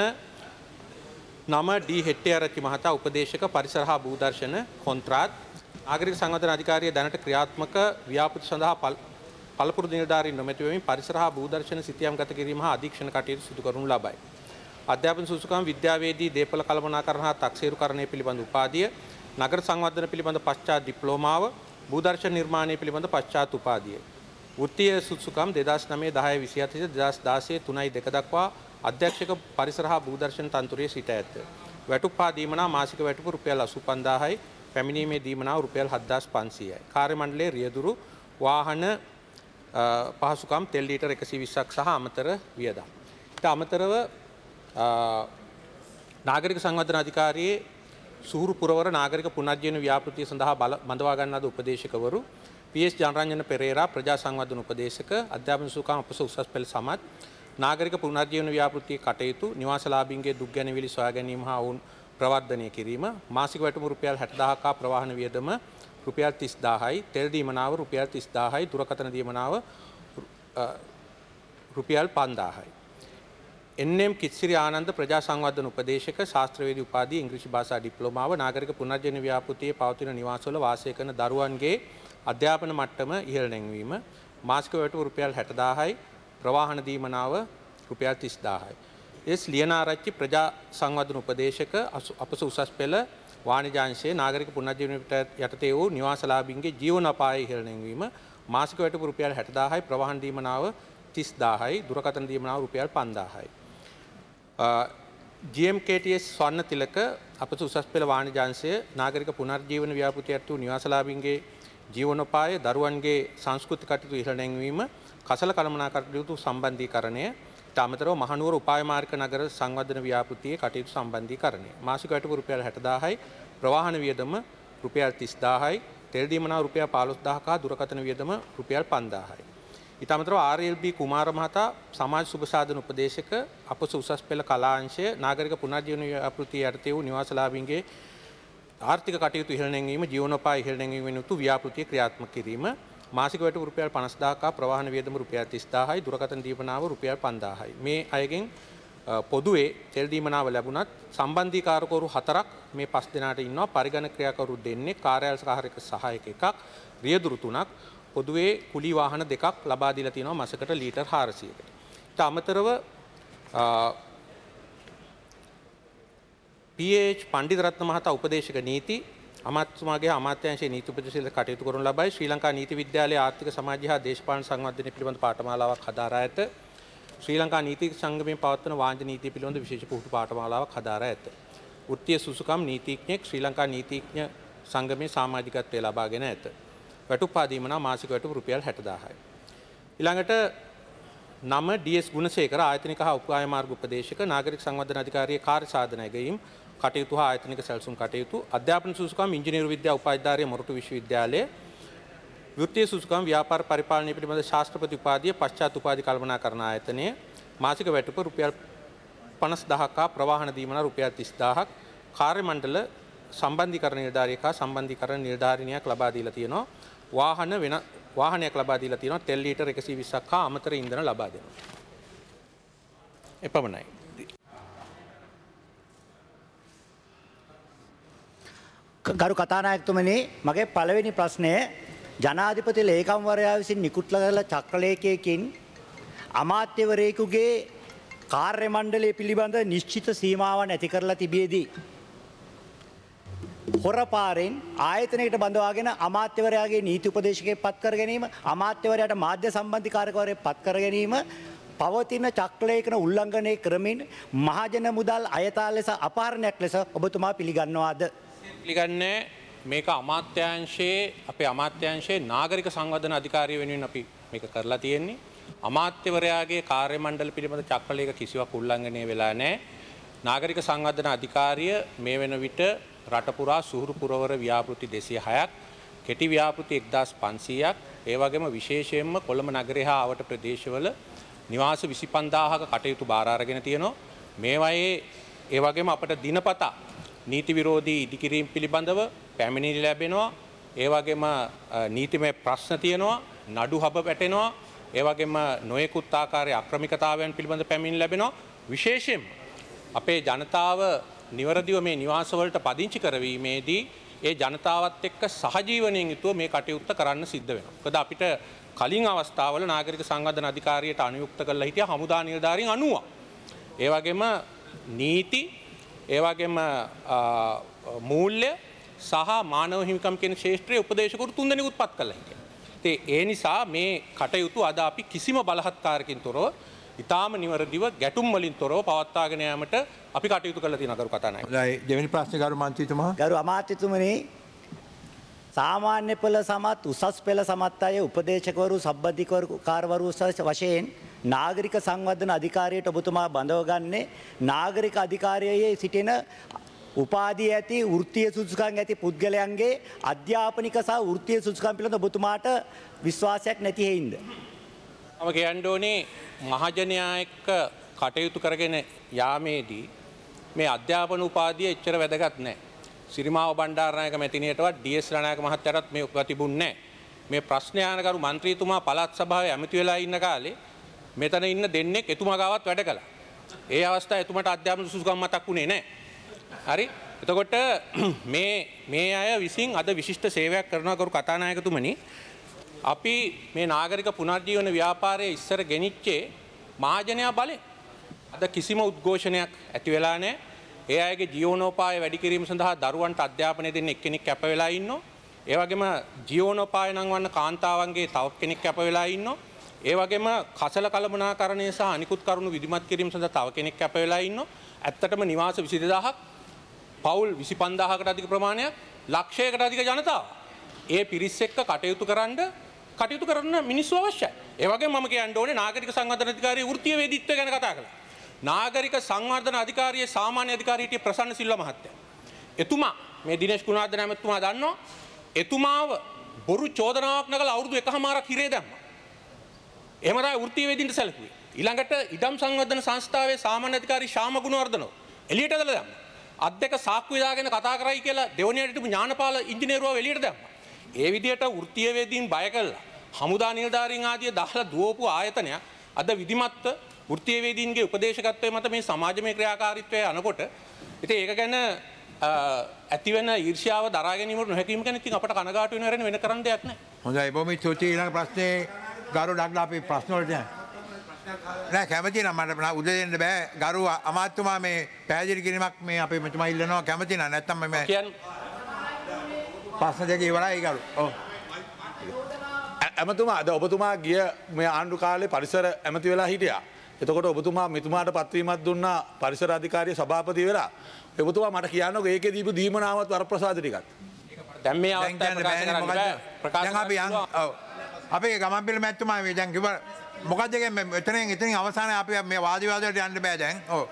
නම ඩී හෙට්ටිආරච්චි මහතා උපදේශක පරිසර හා භූදර්ශන කොන්ත්‍රාත් නාගරික සංවර්ධන අධිකාරිය දැනට ක්‍රියාත්මක ව්‍යාපෘති සඳහා පළපුරුදු නිලධාරීන් නොමැති වෙමින් පරිසර හා භූදර්ශන සිතියම් ගත කිරීම හා අධීක්ෂණ කටයුතු සිදු කරනු ලබයි. අධ්‍යාපන සුසුකම් විද්‍යාවේදී දේපල කළමනාකරණ හා තක්සේරුකරණය පිළිබඳ උපාධිය, නගර සංවර්ධන පිළිබඳ පශ්චාත් ඩිප්ලෝමාව, භූදර්ශන නිර්මාණය පිළිබඳ පශ්චාත් උපාධිය. වෘත්තීය සුසුකම් දෙදහස් නවය දහය විසිහත සිට දෙදහස් දාසය තුනයි දෙක දක්වා අධ්‍යක්ෂක පරිසර හා භූදර්ශන තන්ත්‍රයේ සිට ඇත. වැටුප්පා දීමනා මාසික වැටුප රුපියල් අසූපන්දාහයි, පැමිණීමේ දීමනාව රුපියල් හත්දාස් පන්සීයයි. කාර්ය මණ්ඩලයේ රියදුරු වාහන පහසුකම් තෙල් ලීටර් එකසිය විස්සක් සහ අමතර වියදම්. ඊට අමතරව නාගරික සංවර්ධන අධිකාරියේ සූරු පුරවර නාගරික පුනර්ජීවන ව්‍යාපෘතිය සඳහා බඳවා ගන්නා ද උපදේශකවරු පී එස් ජනරන්ජන පෙරේරා ප්‍රජා සංවර්ධන උපදේශක අධ්‍යාපන සුසුකම් අපස උසස් පෙළ සමත් නාගරික පුනර්ජීවන ව්‍යාපෘතියේ කටයුතු නිවාසලාභීන්ගේ දුක් ගැනවිලි සොයා ගැනීම හා ඔවුන් ප්‍රවර්ධනය කිරීම මාසික වැටුප රුපියල් හැටදාහක හා ප්‍රවාහන වියදම රුපියල් තිස්දාහයි, තෙල් දීමනාව රුපියල් තිස්දාහයි, දුරකථන දීමනාව රුපියල් පන්දාහයි. එන් එම් කිත්සිරි ආනන්ද ප්‍රජා සංවර්ධන උපදේශක ශාස්ත්‍රවේදී උපාධිය ඉංග්‍රීසි භාෂා ඩිප්ලෝමාව නාගරික පුනර්ජන ව්‍යාපෘතියේ පවතින නිවාසවල වාසය කරන දරුවන්ගේ අධ්‍යාපන මට්ටම ඉහළ නැංවීම මාසික වැටුප රුපියල් හැටදාහයි, ප්‍රවාහන දීමනාව රුපියල් තිස්දාහයි. එස් ලියනාරච්චි ප්‍රජා සංවර්ධන උපදේශක අපස උසස් පෙළ වාණිජාංශයේ නාගරික පුනර්ජීවන යටතේ වූ නිවාසලාභීන්ගේ ජීවන අපාය ඉහළ නැංවීම මාසික වැටුප රුපියල් හැටදාහයි, ප්‍රවාහන දීමනාව තිස්දාහයි, දුරකථන දීමනාව රුපියල් පන්දාහයි. G M K T S Swarna Thilaka අපත උසස් පෙළ වාණිජ අංශය නාගරික පුනර්ජීවන ව්‍යාපෘතියට වූ නිවාසලාභීන්ගේ ජීවනෝපාය දරුවන්ගේ සංස්කෘතික කටයුතු ඉහළ නැංවීම කසල කළමනාකරණය සම්බන්ධීකරණය ඊට අමතරව මහනුවර උපායමාර්ග නගර සංවර්ධන ව්‍යාපෘතියේ කටයුතු සම්බන්ධීකරණය මාසික වැටුප රුපියල් හැට දාහයි ප්‍රවාහන වියදම රුපියල් තිස් දාහයි තෙල් දීමනාව රුපියල් පහළොස් දාහක දුරකථන වියදම රුපියල් පන්දාහයි. ඊට අමතරව ආර් එල් බී කුමාර මහතා සමාජ සුබ සාධන උපදේශක අපොස උසස් පෙළ කලාංශය නාගරික පුනර්ජීවන ව්‍යාපෘතිය යටතේ වූ නිවාසලාභීන්ගේ ආර්ථික කටයුතු ඉහළ නැංවීම ජීවනෝපාය ඉහළ නැංවීම වෙනුතු ව්‍යාපෘතිය ක්‍රියාත්මක කිරීම මාසික වැටුප රුපියල් පනස් දාහක ප්‍රවාහන වියදම රුපියල් තිස් දාහයි දුරකථන දීමනාව රුපියල් පන්දාහයි. මේ අයගෙන් පොදුවේ තෙල් දීමනාව ලැබුණත් සම්බන්ධීකාරකවරු හතරක් මේ පස් දෙනාට ඉන්නවා. පරිගණක ක්‍රියාකරු දෙන්නේ කාර්යාල සහායක සහායක එකක් රියදුරු තුනක් පොදුවේ කුලී වාහන දෙකක් ලබා දීලා තියෙනවා මාසකට ලීටර් හාරසියයකට. ඊට අමතරව පී ඒච් පණ්ඩිතරත්න මහතා උපදේශක නීති අමාත්‍යතුමාගේ අමාත්‍යාංශයේ නීති උපදේශක කටයුතු කරන ලබයි. ශ්‍රී ලංකා නීති විද්‍යාලයේ ආර්ථික සමාජීය හා දේශපාලන සංවර්ධනය පිළිබඳ පාඨමාලාවක් හදාරා ඇත. ශ්‍රී ලංකා නීති සංගමයෙන් පවත්වන වාණිජ නීතිය පිළිබඳ විශේෂ පුහුණු පාඨමාලාවක් හදාරා ඇත. වෘත්තීය සුසුකම් නීතිඥයෙක් ශ්‍රී ලංකා නීතිඥ සංගමයේ සමාජිකත්වය ලබාගෙන ඇත. වැටුප් ආදීමනා මාසික වැටුප රුපියල් හැට දාහයි. ඊළඟට නම ඩී එස් ගුණසේකර ආයතනික හා උපායමාර්ග උපදේශක නාගරික සංවර්ධන අධිකාරියේ කාර්ය සාධන ඇගයීම් කටයුතු හා ආයතනික සැලසුම් කටයුතු අධ්‍යාපන සුසුකම් ඉංජිනේරු විද්‍යා උපාධිධාරිය මොරටු විශ්වවිද්‍යාලයේ වෘත්තීය සුසුකම් ව්‍යාපාර පරිපාලනය පිළිබඳ ශාස්ත්‍රපති උපාධිය පශ්චාත් උපාධි කල්පනාකරණ ආයතනයේ මාසික වැටුප රුපියල් පනස් දහසක් ප්‍රවාහන දීමන රුපියල් තිස් දාහක් කාර්ය මණ්ඩල සම්බන්ධීකරණ නිලධාරියෙක් හා සම්බන්ධීකරණ නිලධාරිනියක් ලබා දීලා තියෙනවා. වාහන වෙන වාහනයක් ලබා දීලා තියෙනවා. තෙල් ලීටර් එකසිය විස්සක් හා අමතර ඉන්ධන ලබා දෙනවා. එපමණයි. ගරු කතානායකතුමනි මගේ පළවෙනි ප්‍රශ්නය ජනාධිපති ලේකම්වරයා විසින් නිකුත් කළ චක්‍රලේඛයකින් අමාත්‍යවරයෙකුගේ කාර්ය මණ්ඩලය පිළිබඳ නිශ්චිත සීමාවන් ඇති කරලා තිබියදී හොරපාරෙන් ආයතනයකට බඳවාගෙන අමාත්‍යවරයාගේ නීති උපදේශකයෙක් පත් කර ගැනීම අමාත්‍යවරයාට මාධ්‍ය සම්බන්ධීකාරකවරයෙක් පත් කර ගැනීම පවතින චක්‍රලේඛන උල්ලංඝනය කරමින් මහජන මුදල් අයථා ලෙස අපහරණයක් ලෙස ඔබතුමා පිළිගන්නවාද? පිළිගන්නේ මේක අමාත්‍යාංශයේ අපේ අමාත්‍යාංශයේ නාගරික සංවර්ධන අධිකාරිය වෙනුවෙන් අපි මේක කරලා තියෙන්නේ. අමාත්‍යවරයාගේ කාර්ය මණ්ඩල පිළිබඳ චක්‍රලේඛ කිසිවක් උල්ලංඝනය වෙලා නැහැ. නාගරික සංවර්ධන අධිකාරිය මේ වෙන විට රට පුරා සුහුරු පුරවර ව්‍යාපෘති දෙසිය හයක්, කෙටි ව්‍යාපෘති එක්දාස් පන්සීයක්, ඒ වගේම විශේෂයෙන්ම කොළඹ නගරය හා ආවට ප්‍රදේශවල නිවාස විසි පන්දාහක කටයුතු බාර අරගෙන තියෙනවා. මේවායේ ඒ වගේම අපට දිනපතා නීති විරෝධී ඉදිකිරීම් පිළිබඳව පැමිණිලි ලැබෙනවා. ඒ වගේම නීතිමය ප්‍රශ්න තියෙනවා, නඩු හබ වැටෙනවා. ඒ වගේම නොයෙකුත් ආකාරයේ අක්‍රමිකතාවයන් පිළිබඳ පැමිණිලි ලැබෙනවා. විශේෂයෙන් අපේ ජනතාව නිවැරදිව මේ නිවාසවලට පදිංචි කරවීමේදී ඒ ජනතාවත් එක්ක සහජීවනයෙන් යුතුව මේ කටයුත්ත කරන්න සිද්ධ වෙනවා. මොකද අපිට කලින් අවස්ථාවල නාගරික සංවර්ධන අධිකාරියට අනුයුක්ත කරලා හිටිය හමුදා නිලධාරීන් අනූවක්. ඒ වගේම නීති, ඒ වගේම මූල්‍ය සහ මානව හිමිකම් කියන ක්ෂේත්‍රයේ උපදේශකවරු තුන්දෙනෙකුත් පත් කළා හිටියා. ඉතින් ඒ නිසා මේ කටයුතු අද අපි කිසිම බලහත්කාරකින් තොරව ඉතාම නිවැරදිව ගැටුම් වලින් තොරව පවත්වාගෙන යාමට අපි කටයුතු කරලා තියෙනවා ගරු කතානායක. දෙවෙනි ප්‍රශ්නේ ගරු මන්ත්‍රීතුමා. ගරු අමාත්‍යතුමනි සාමාන්‍ය පෙළ සමත් උසස් පෙළ සමත් අය උපදේශකවරු සම්බන්ධීකාරවරු වශයෙන් නාගරික සංවර්ධන අධිකාරියට ඔබතුමා බඳවගන්නේ නාගරික අධිකාරියේ සිටින උපාධිය ඇති වෘත්තීය සුසුකම් ඇති පුද්ගලයන්ගේ අධ්‍යාපනික සහ වෘත්තීය සුසුකම් පිළිබඳ ඔබතුමාට විශ්වාසයක් නැති හේින්ද? මම කියන්න ඕනේ මහජනයා එක්ක කටයුතු කරගෙන යාමේදී මේ අධ්‍යාපන උපාධිය එච්චර වැදගත් නැහැ. සිරිමාව බණ්ඩාරනායක මැතිණියටවත් ඩී එස් රණායක මහත්තයාටත් මේ ඔක්කොම තිබුණේ නැහැ. මේ ප්‍රශ්න ආනකරු മന്ത്രിතුමා පළාත් සභාවේ ඇමති වෙලා ඉන්න කාලේ මෙතන ඉන්න දෙන්නෙක් එතුමා ගාවත් වැඩ කළා. ඒ අවස්ථාවේ එතුමාට අධ්‍යාපන සුසුකම් මතක් වුණේ නැහැ. හරි? එතකොට මේ මේ අය විසින් අද විශිෂ්ට සේවයක් කරනවා කරු කතානායකතුමනි. අපි මේ නාගරික පුනර්ජීවන ව්‍යාපාරයේ ඉස්සර ගෙනිච්චේ මහජනයා බලෙන්. අද කිසිම උද්ඝෝෂණයක් ඇති වෙලා නැහැ. ඒ අයගේ ජීවනෝපාය වැඩි කිරීම සඳහා දරුවන්ට අධ්‍යාපනය දෙන්න එක්කෙනෙක් කැප වෙලා ඉන්නවා. ඒ වගේම ජීවනෝපාය නම් වන්න කාන්තාවන්ගේ තව කෙනෙක් කැප වෙලා ඉන්නවා. ඒ වගේම කසල කළමනාකරණය සහ අනිකුත් කරුණු විධිමත් කිරීම සඳහා තව කෙනෙක් කැප වෙලා ඉන්නවා. ඇත්තටම නිවාස විසි දෙදාහක් පවුල් විසි පන්දාහකට අධික ප්‍රමාණයක් ලක්ෂයකට අධික ජනතාව. ඒ පිරිස් එක්ක කටයුතු කරන්න කටයුතු කරන්න මිනිස්සු අවශ්‍යයි. ඒ වගේම මම කියන්න ඕනේ නාගරික සංවර්ධන අධිකාරියේ වෘත්තීය වේදිත්වය ගැන කතා කළා. නාගරික සංවර්ධන අධිකාරියේ සාමාන්‍ය අධිකාරිය හිටිය ප්‍රසන්න සිල්වා මහත්තයා. එතුමා මේ දිනේෂ් ගුණවර්ධන මහත්මයා දන්නවා. එතුමාව බොරු චෝදනාවක් නගලා අවුරුදු එකහමාරක් හිරේ දැම්මා. එහෙම තමයි වෘත්තීය වේදින්ට සැලකුවේ. ඊළඟට ඉඩම් සංවර්ධන සංස්ථාවේ සාමාන්‍ය අධිකාරී ශාම ගුණවර්ධනව එළියට දාලා දැම්මා. අත් දෙක සාක්කු දාගෙන කතා කරයි කියලා දෙවනියට හිටපු ඥානපාල ඉංජිනේරුවව එළියට දැම්මා. ඒ විදිහට වෘත්තීය වේදීන් බය කළා. හමුදා නිලධාරීන් ආදිය දාලා දුවපු ආයතනයක් අද විධිමත්ව වෘත්තීය වේදීන්ගේ උපදේශකත්වයේ මත මේ සමාජමය ක්‍රියාකාරීත්වය අනකොට ඉතින් ඒක ගැන ඇතිවෙන ඊර්ෂ්‍යාව දරා ගැනීමට නොහැකීම ගැන ඉතින් අපට කනගාටු වෙන වෙන වෙන කරන්න දෙයක් නැහැ. හොඳයි බොහොම ස්තුතියි. ඊළඟ ප්‍රශ්නේ ගරු ඩග්ලා අපි ප්‍රශ්න වලට යන්න. නෑ කැමති නම් මට උදේ දෙන්න බෑ. ගරු අමාත්‍යතුමා මේ පැහැදිලි කිරීමක් මේ අපේ මෙතුමා ඉල්ලනවා කැමති නම් නැත්තම් මම කියන්නේ ප්‍රශ්න දෙක ඉවරයි ගරු. ඔව්. ඇමතුමා අද ඔබතුමා ගිය මේ ආණ්ඩු කාලේ පරිසර ඇමති වෙලා හිටියා. එතකොට ඔබතුමා මෙතුමාට පත්වීමක් දුන්නා පරිසර අධිකාරිය සභාපති වෙලා. ඔබතුමා මට කියන්නකෝ ඒකේ දීපු දීමනාවත් වරප්‍රසාද ටිකක්. දැන් මේ අවස්ථාවේ ප්‍රකාශ කරන්න බෑ. ප්‍රකාශ දැන් අපි ඔව්. අපේ ගමන්පිල මැතිතුමා මේ දැන් කිව්වා මොකක්ද කියන්නේ එතනින් එතනින් අවසානයේ අපි මේ වාද විවාදවලට යන්න බෑ දැන්. ඔව්.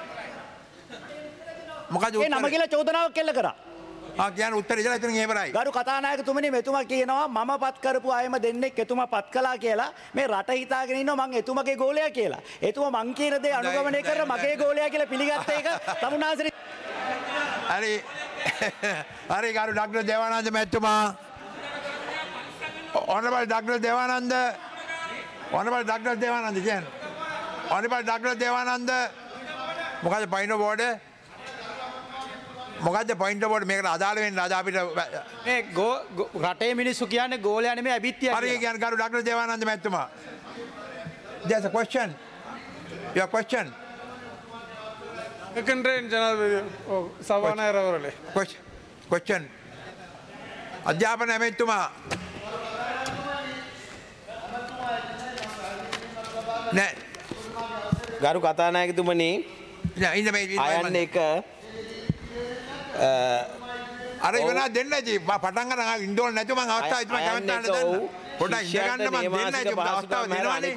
මොකද ඒ නම කියලා චෝදනාවක් කෙල්ල කරා. ආ කියන්නේ උත්තර ඉතලා එතනින් ඉවරයි. ගරු කතානායකතුමනි මෙතුමා කියනවා මම පත් කරපු අයම දෙන්නෙක් එතුමා පත් කළා කියලා මේ රට හිතාගෙන ඉන්නවා මං එතුමගේ ගෝලයා කියලා. එතුමා මං කියන දේ අනුගමනය කරලා මගේ ගෝලයා කියලා පිළිගත්ත එක තමුන්නාසරි. හරි. හරි ගරු ඩොක්ටර් දේවානන්ද මැතිතුමා. Honorable Doctor Devanand. Honorable Doctor Devanand කියන්නේ. Honorable Doctor Devanand මොකද point of order? මොකද්ද point of order මේකට අදාළ වෙන්නේ අද අපිට මේ රටේ මිනිස්සු කියන්නේ ගෝලයා නෙමෙයි අබිත්තිය කියලා. හරි කියන්නේ ගරු ඩොක්ටර් දේවානන්ද මැතිතුමා. There's a question. Your question. Secondary ජනාධිපති සභානායක රවරලේ. Question. Question. අධ්‍යාපන මැතිතුමා. නෑ. ගරු කතානායකතුමනි නෑ ඉන්න මේ අයන්න එක අර ඉවනා දෙන්න ජී පටන් ගන්න ඉන්න ඕනේ නැතුව මම අවස්ථාව ඉදම කැමන්තන්න දෙන්න. පොඩ්ඩක් ඉඳ ගන්න මම දෙන්න ඉතින් අවස්ථාව දෙනවනේ.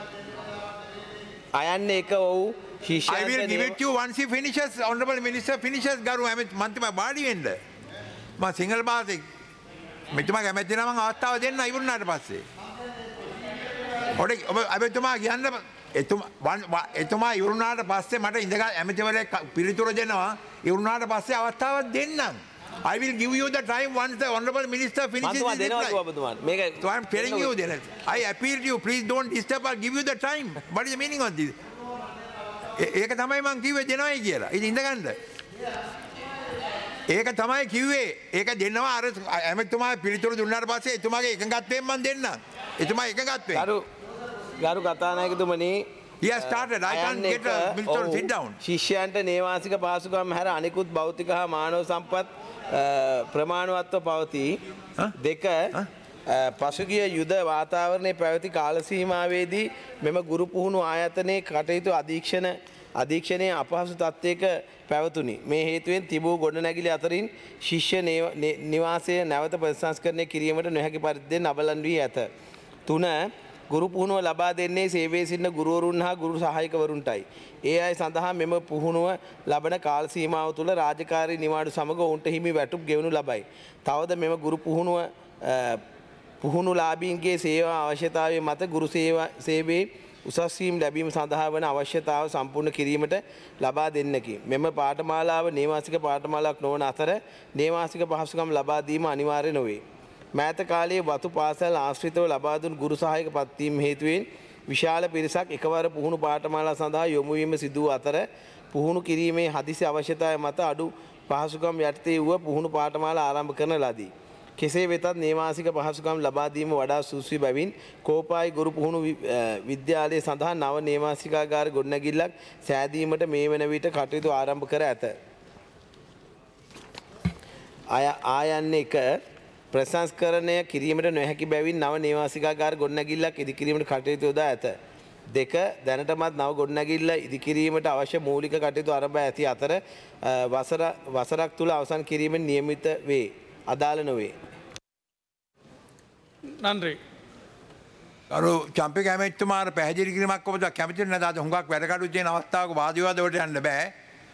අයන්න එක ඔව් ශිෂ්‍යයන්ට I will give it to you once he finishes honorable minister finishes ගරු මන්ත්‍රීතුමා වාඩි වෙන්න. මම සිංහල භාෂේ මෙතුමා කැමති නම් මම අවස්ථාව දෙන්න ඉවරුනාට පස්සේ. ඔඩේ ඔබ අබතුමා කියන්න එතුමා එතුමා ඉවරුනාට පස්සේ මට ඉඳලා ඇමතිවරයෙක් පිළිතුර දෙනවා ඉවරුනාට පස්සේ අවස්ථාවක් දෙන්නම්. I will give you the time once the honorable minister finishes his reply. So I am telling you that I appeal to you, please don't disturb. I'll give you the time. What is the meaning of this? ඒක තමයි මං කිව්වේ දෙනවයි කියලා. ඉතින් ඉඳ ගන්න. ඒක තමයි කිව්වේ. ඒක දෙනවා අර ඇමතිතුමා පිළිතුරු දුන්නාට පස්සේ එතුමාගේ එකඟත්වයෙන් මං දෙන්නම්. එතුමා එකඟත්වයෙන්. ගරු ගරු කතානායකතුමනි He has started. I can't get a minister to sit down. ශිෂ්‍යයන්ට නේවාසික පහසුකම් හැර අනිකුත් භෞතික හා මානව සම්පත් ප්‍රමාණවත්ව පවතී. දෙක පසුගිය යුද වාතාවරණයේ පැවති කාල සීමාවේදී මෙම ගුරු පුහුණු ආයතනයේ කටයුතු අධීක්ෂණ අධීක්ෂණයේ අපහසු තත්ත්වයක පැවතුණි. මේ හේතුවෙන් තිබූ ගොඩනැගිලි අතරින් ශිෂ්‍ය නිවාසය නැවත ප්‍රතිසංස්කරණය කිරීමට නොහැකි පරිද්දෙන් අබලන් වී ඇත. තුන ගුරු පුහුණුව ලබා දෙන්නේ සේවයේ සිටින ගුරුවරුන් හා ගුරු සහායකවරුන්ටයි. ඒ අය සඳහා මෙම පුහුණුව ලබන කාල සීමාව තුළ රාජකාරී නිවාඩු සමග ඔවුන්ට හිමි වැටුප් ගෙවනු ලබයි. තවද මෙම ගුරු පුහුණුව පුහුණුලාභීන්ගේ සේවා අවශ්‍යතාවය මත ගුරු සේවයේ උසස් වීම ලැබීම සඳහා වන අවශ්‍යතාව සම්පූර්ණ කිරීමට ලබා දෙන්නකි. මෙම පාඨමාලාව නේවාසික පාඨමාලාවක් නොවන අතර නේවාසික පහසුකම් ලබා දීම අනිවාර්ය නොවේ. මෑත කාලයේ වතු පාසල් ආශ්‍රිතව ලබා දුන් ගුරු සහායක පත්වීම හේතුවෙන් විශාල පිරිසක් එකවර පුහුණු පාඨමාලා සඳහා යොමු වීම සිදු වූ අතර පුහුණු කිරීමේ හදිසි අවශ්‍යතාවය මත අඩු පහසුකම් යටතේ වූ පුහුණු පාඨමාලා ආරම්භ කරන ලදී. කෙසේ වෙතත් නේවාසික පහසුකම් ලබා දීම වඩා සුදුසු බැවින් කෝපායි ගුරු පුහුණු විද්‍යාලය සඳහා නව නේවාසිකාගාර ගොඩනැගිල්ලක් සෑදීමට මේ වන විට කටයුතු ආරම්භ කර ඇත. අය ආයන්න එක ප්‍රසංස්කරණය කිරීමට නොහැකි බැවින් නව නේවාසිකාගාර ගොඩනැගිල්ලක් ඉදි කිරීමට කටයුතු යොදා ඇත. දෙක දැනටමත් නව ගොඩනැගිල්ල ඉදිකිරීමට අවශ්‍ය මූලික කටයුතු ආරම්භ ඇති අතර වසර වසරක් තුළ අවසන් කිරීමෙන් නියමිත වේ. අදාළ නොවේ. නන්රි. අර චම්පික ඇමතිතුමාට පැහැදිලි කිරීමක් ඔබ කැමති නැද්ද? අද හුඟක් වැඩ කටයුතු තියෙන අවස්ථාවක වාද විවාද වලට යන්න බෑ.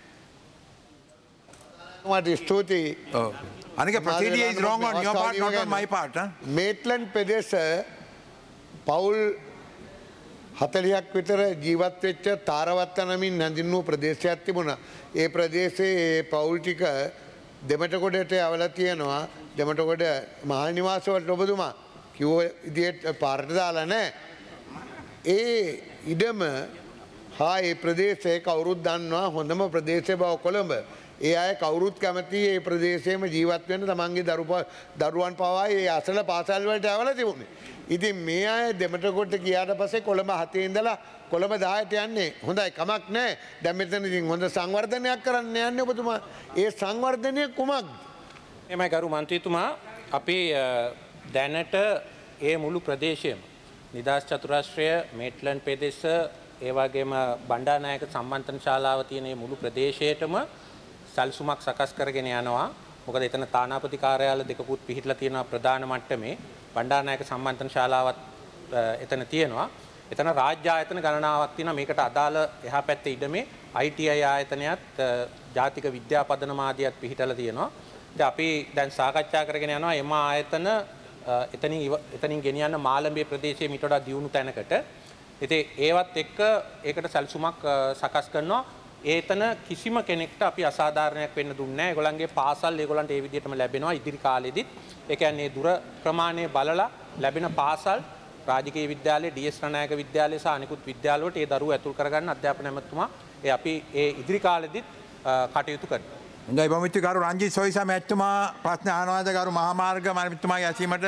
මට ස්තුතියි. ඔව්. අනික procedure is wrong on your part, not on my part. මේට්ලන්ඩ් ප්‍රදේශ පවුල් හතලියක් විතර ජීවත් වෙච්ච තාරවත්ත නමින් හැඳින්වූ ප්‍රදේශයක් තිබුණා. ඒ ප්‍රදේශයේ ඒ පවුල් ටික දෙමටකොඩට යවලා තියෙනවා. දෙමටකොඩ මහල් නිවාස වලට ඔබතුමා කිව්ව විදියට පාරට දාලා නැහැ. ඒ ඉඩම හා ඒ ප්‍රදේශයේ කවුරුත් දන්නවා හොඳම ප්‍රදේශය බව කොළඹ. ඒ අය කවුරුත් කැමති ඒ ප්‍රදේශයේම ජීවත් වෙන්න තමන්ගේ දරුවන් පවා ඒ අසල පාසල් වලට යවලා තිබුණේ. ඉතින් මේ අය දෙමටකොට ගියාට පස්සේ කොළඹ හතේ ඉඳලා කොළඹ දහයට යන්නේ. හොඳයි කමක් නැහැ. දැන් මෙතන ඉතින් හොඳ සංවර්ධනයක් කරන්න යන්නේ ඔබතුමා. ඒ සංවර්ධනය කුමක්ද? එමයි ගරු මන්ත්‍රීතුමා අපි දැනට ඒ මුළු ප්‍රදේශයම නිදහස් චතුරාශ්‍රය මේට්ලන්ඩ් ප්‍රදේශ ඒ වගේම බණ්ඩාරනායක සම්මන්ත්‍රණ ශාලාව තියෙන මේ මුළු ප්‍රදේශයටම සල්සුමක් සකස් කරගෙන යනවා. මොකද එතන තානාපති කාර්යාල දෙකකුත් පිහිටලා තියෙනවා ප්‍රධාන මට්ටමේ. බණ්ඩාරනායක සම්මන්ත්‍රණ ශාලාවත් එතන තියෙනවා. එතන රාජ්‍ය ආයතන ගණනාවක් තියෙනවා. මේකට අදාළ එහා පැත්තේ ඉඩමේ I T I ආයතනයත් ජාතික විද්‍යා පදනම ආදියත් පිහිටලා තියෙනවා. ඉතින් අපි දැන් සාකච්ඡා කරගෙන යනවා එම ආයතන එතනින් එතනින් ගෙනියන්න මාළඹේ ප්‍රදේශයේ මිට වඩා දියුණු තැනකට. ඉතින් ඒවත් එක්ක ඒකට සැලසුමක් සකස් කරනවා. ඒතන කිසිම කෙනෙක්ට අපි අසාධාරණයක් වෙන්න දුන්නේ නැහැ. ඒගොල්ලන්ගේ පාසල් ඒගොල්ලන්ට ඒ විදිහටම ලැබෙනවා ඉදිරි කාලෙදිත්. ඒ කියන්නේ දුර ප්‍රමාණය බලලා ලැබෙන පාසල් රාජකීය විද්‍යාලය, ඩී එස් රණායක විද්‍යාලය සහ අනිකුත් විද්‍යාල වලට ඒ දරුවෝ ඇතුල් කරගන්න අධ්‍යාපන ඇමතුමා ඒ අපි ඒ ඉදිරි කාලෙදිත් කටයුතු කරනවා. හොඳයි බොමිත්තු ගරු රංජිත් සොයිසා මැතිතුමා ප්‍රශ්න අහනවාද ගරු මහාමාර්ග මැතිතුමාගේ ඇසීමට?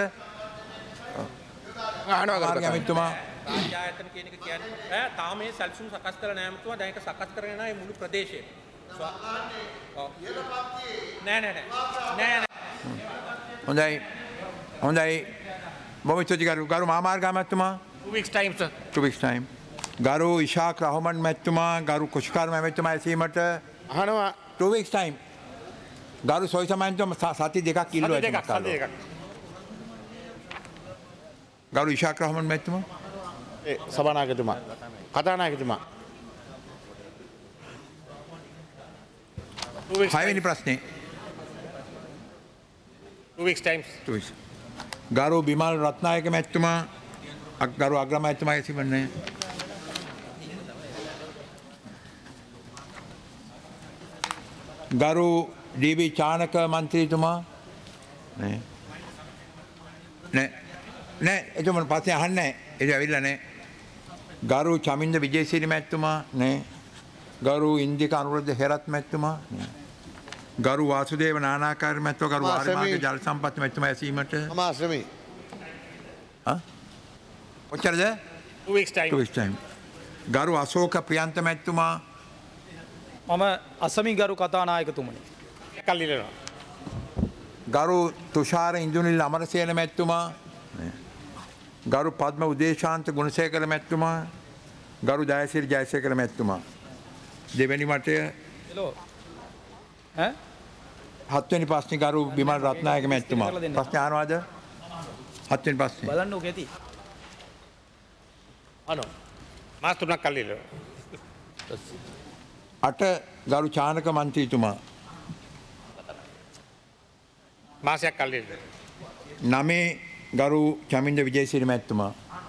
අහනවා ගරු මැතිතුමා. රාජ්‍ය ආයතන කියන එක කියන්නේ ඈ තාම මේ සැලසුම් සකස් කරලා නැහැ මතුවා. දැන් ඒක සකස් කරගෙන යනවා මේ මුළු ප්‍රදේශයේ. නෑ නෑ නෑ නෑ නෑ. හොඳයි හොඳයි බොමිත්තු ගරු ගරු මහාමාර්ග මැතිතුමා. two weeks time sir. two weeks time. ගරු ඉෂාක් රහමන් මැතිතුමා ගරු කුෂ්කාර මැතිතුමා ඇසීමට අහනවා two weeks time. ගරු සොයිසා මැතිතුමා සති දෙකක් ඉල්ලුවා. සති දෙකක් සති දෙකක්. ගරු ඉෂාක් රහමන් මැතිතුමා. ඒ සභානායකතුමා කතානායකතුමා හයවෙනි ප්‍රශ්නේ two weeks time. two weeks. ගරු බිමල් රත්නායක මැතිතුමා ගරු අග්‍රාමාත්‍යතුමා ඇසීමන්නේ. ගරු ඩී බී චානක මන්ත්‍රීතුමා නෑ නෑ නෑ එතුමන් පස්සේ අහන්නේ නැහැ. ඒක ඇවිල්ලා නෑ. ගරු චමින්ද විජේසිරි මැතිතුමා නෑ. ගරු ඉන්දික අනුරුද්ධ හේරත් මැතිතුමා නෑ. ගරු වාසුදේව නානාකාර මැතිතුමා ගරු වාරිමාර්ග ජල සම්පත් මැතිතුමා ඇසීමට මම අශ්‍රමි. ආ ඔච්චරද? two weeks time. two weeks time. ගරු අශෝක ප්‍රියන්ත මැතිතුමා මම අසමි ගරු කතානායකතුමනි. කල්ලිලනවා. ගරු තුෂාර ඉන්දුනිල් අමරසේන මැතිතුමා ගරු පද්ම උදේශාන්ත ගුණසේකර මැතිතුමා ගරු ජයසිරි ජයසේකර මැතිතුමා දෙවැනි මටය හත්වෙනි ප්‍රශ්නේ ගරු බිමල් රත්නායක මැතිතුමා ප්‍රශ්න අහනවාද? හත්වෙනි ප්‍රශ්නේ බලන්න ඕක ඇති. අනෝ මාස් තුනක් කල්ලිලනවා. අට ගරු චානක මන්ත්‍රීතුමා මාසයක් කල්ලිලනවා. නමේ ගරු චමින්ද විජේසිරි මැතිතුමා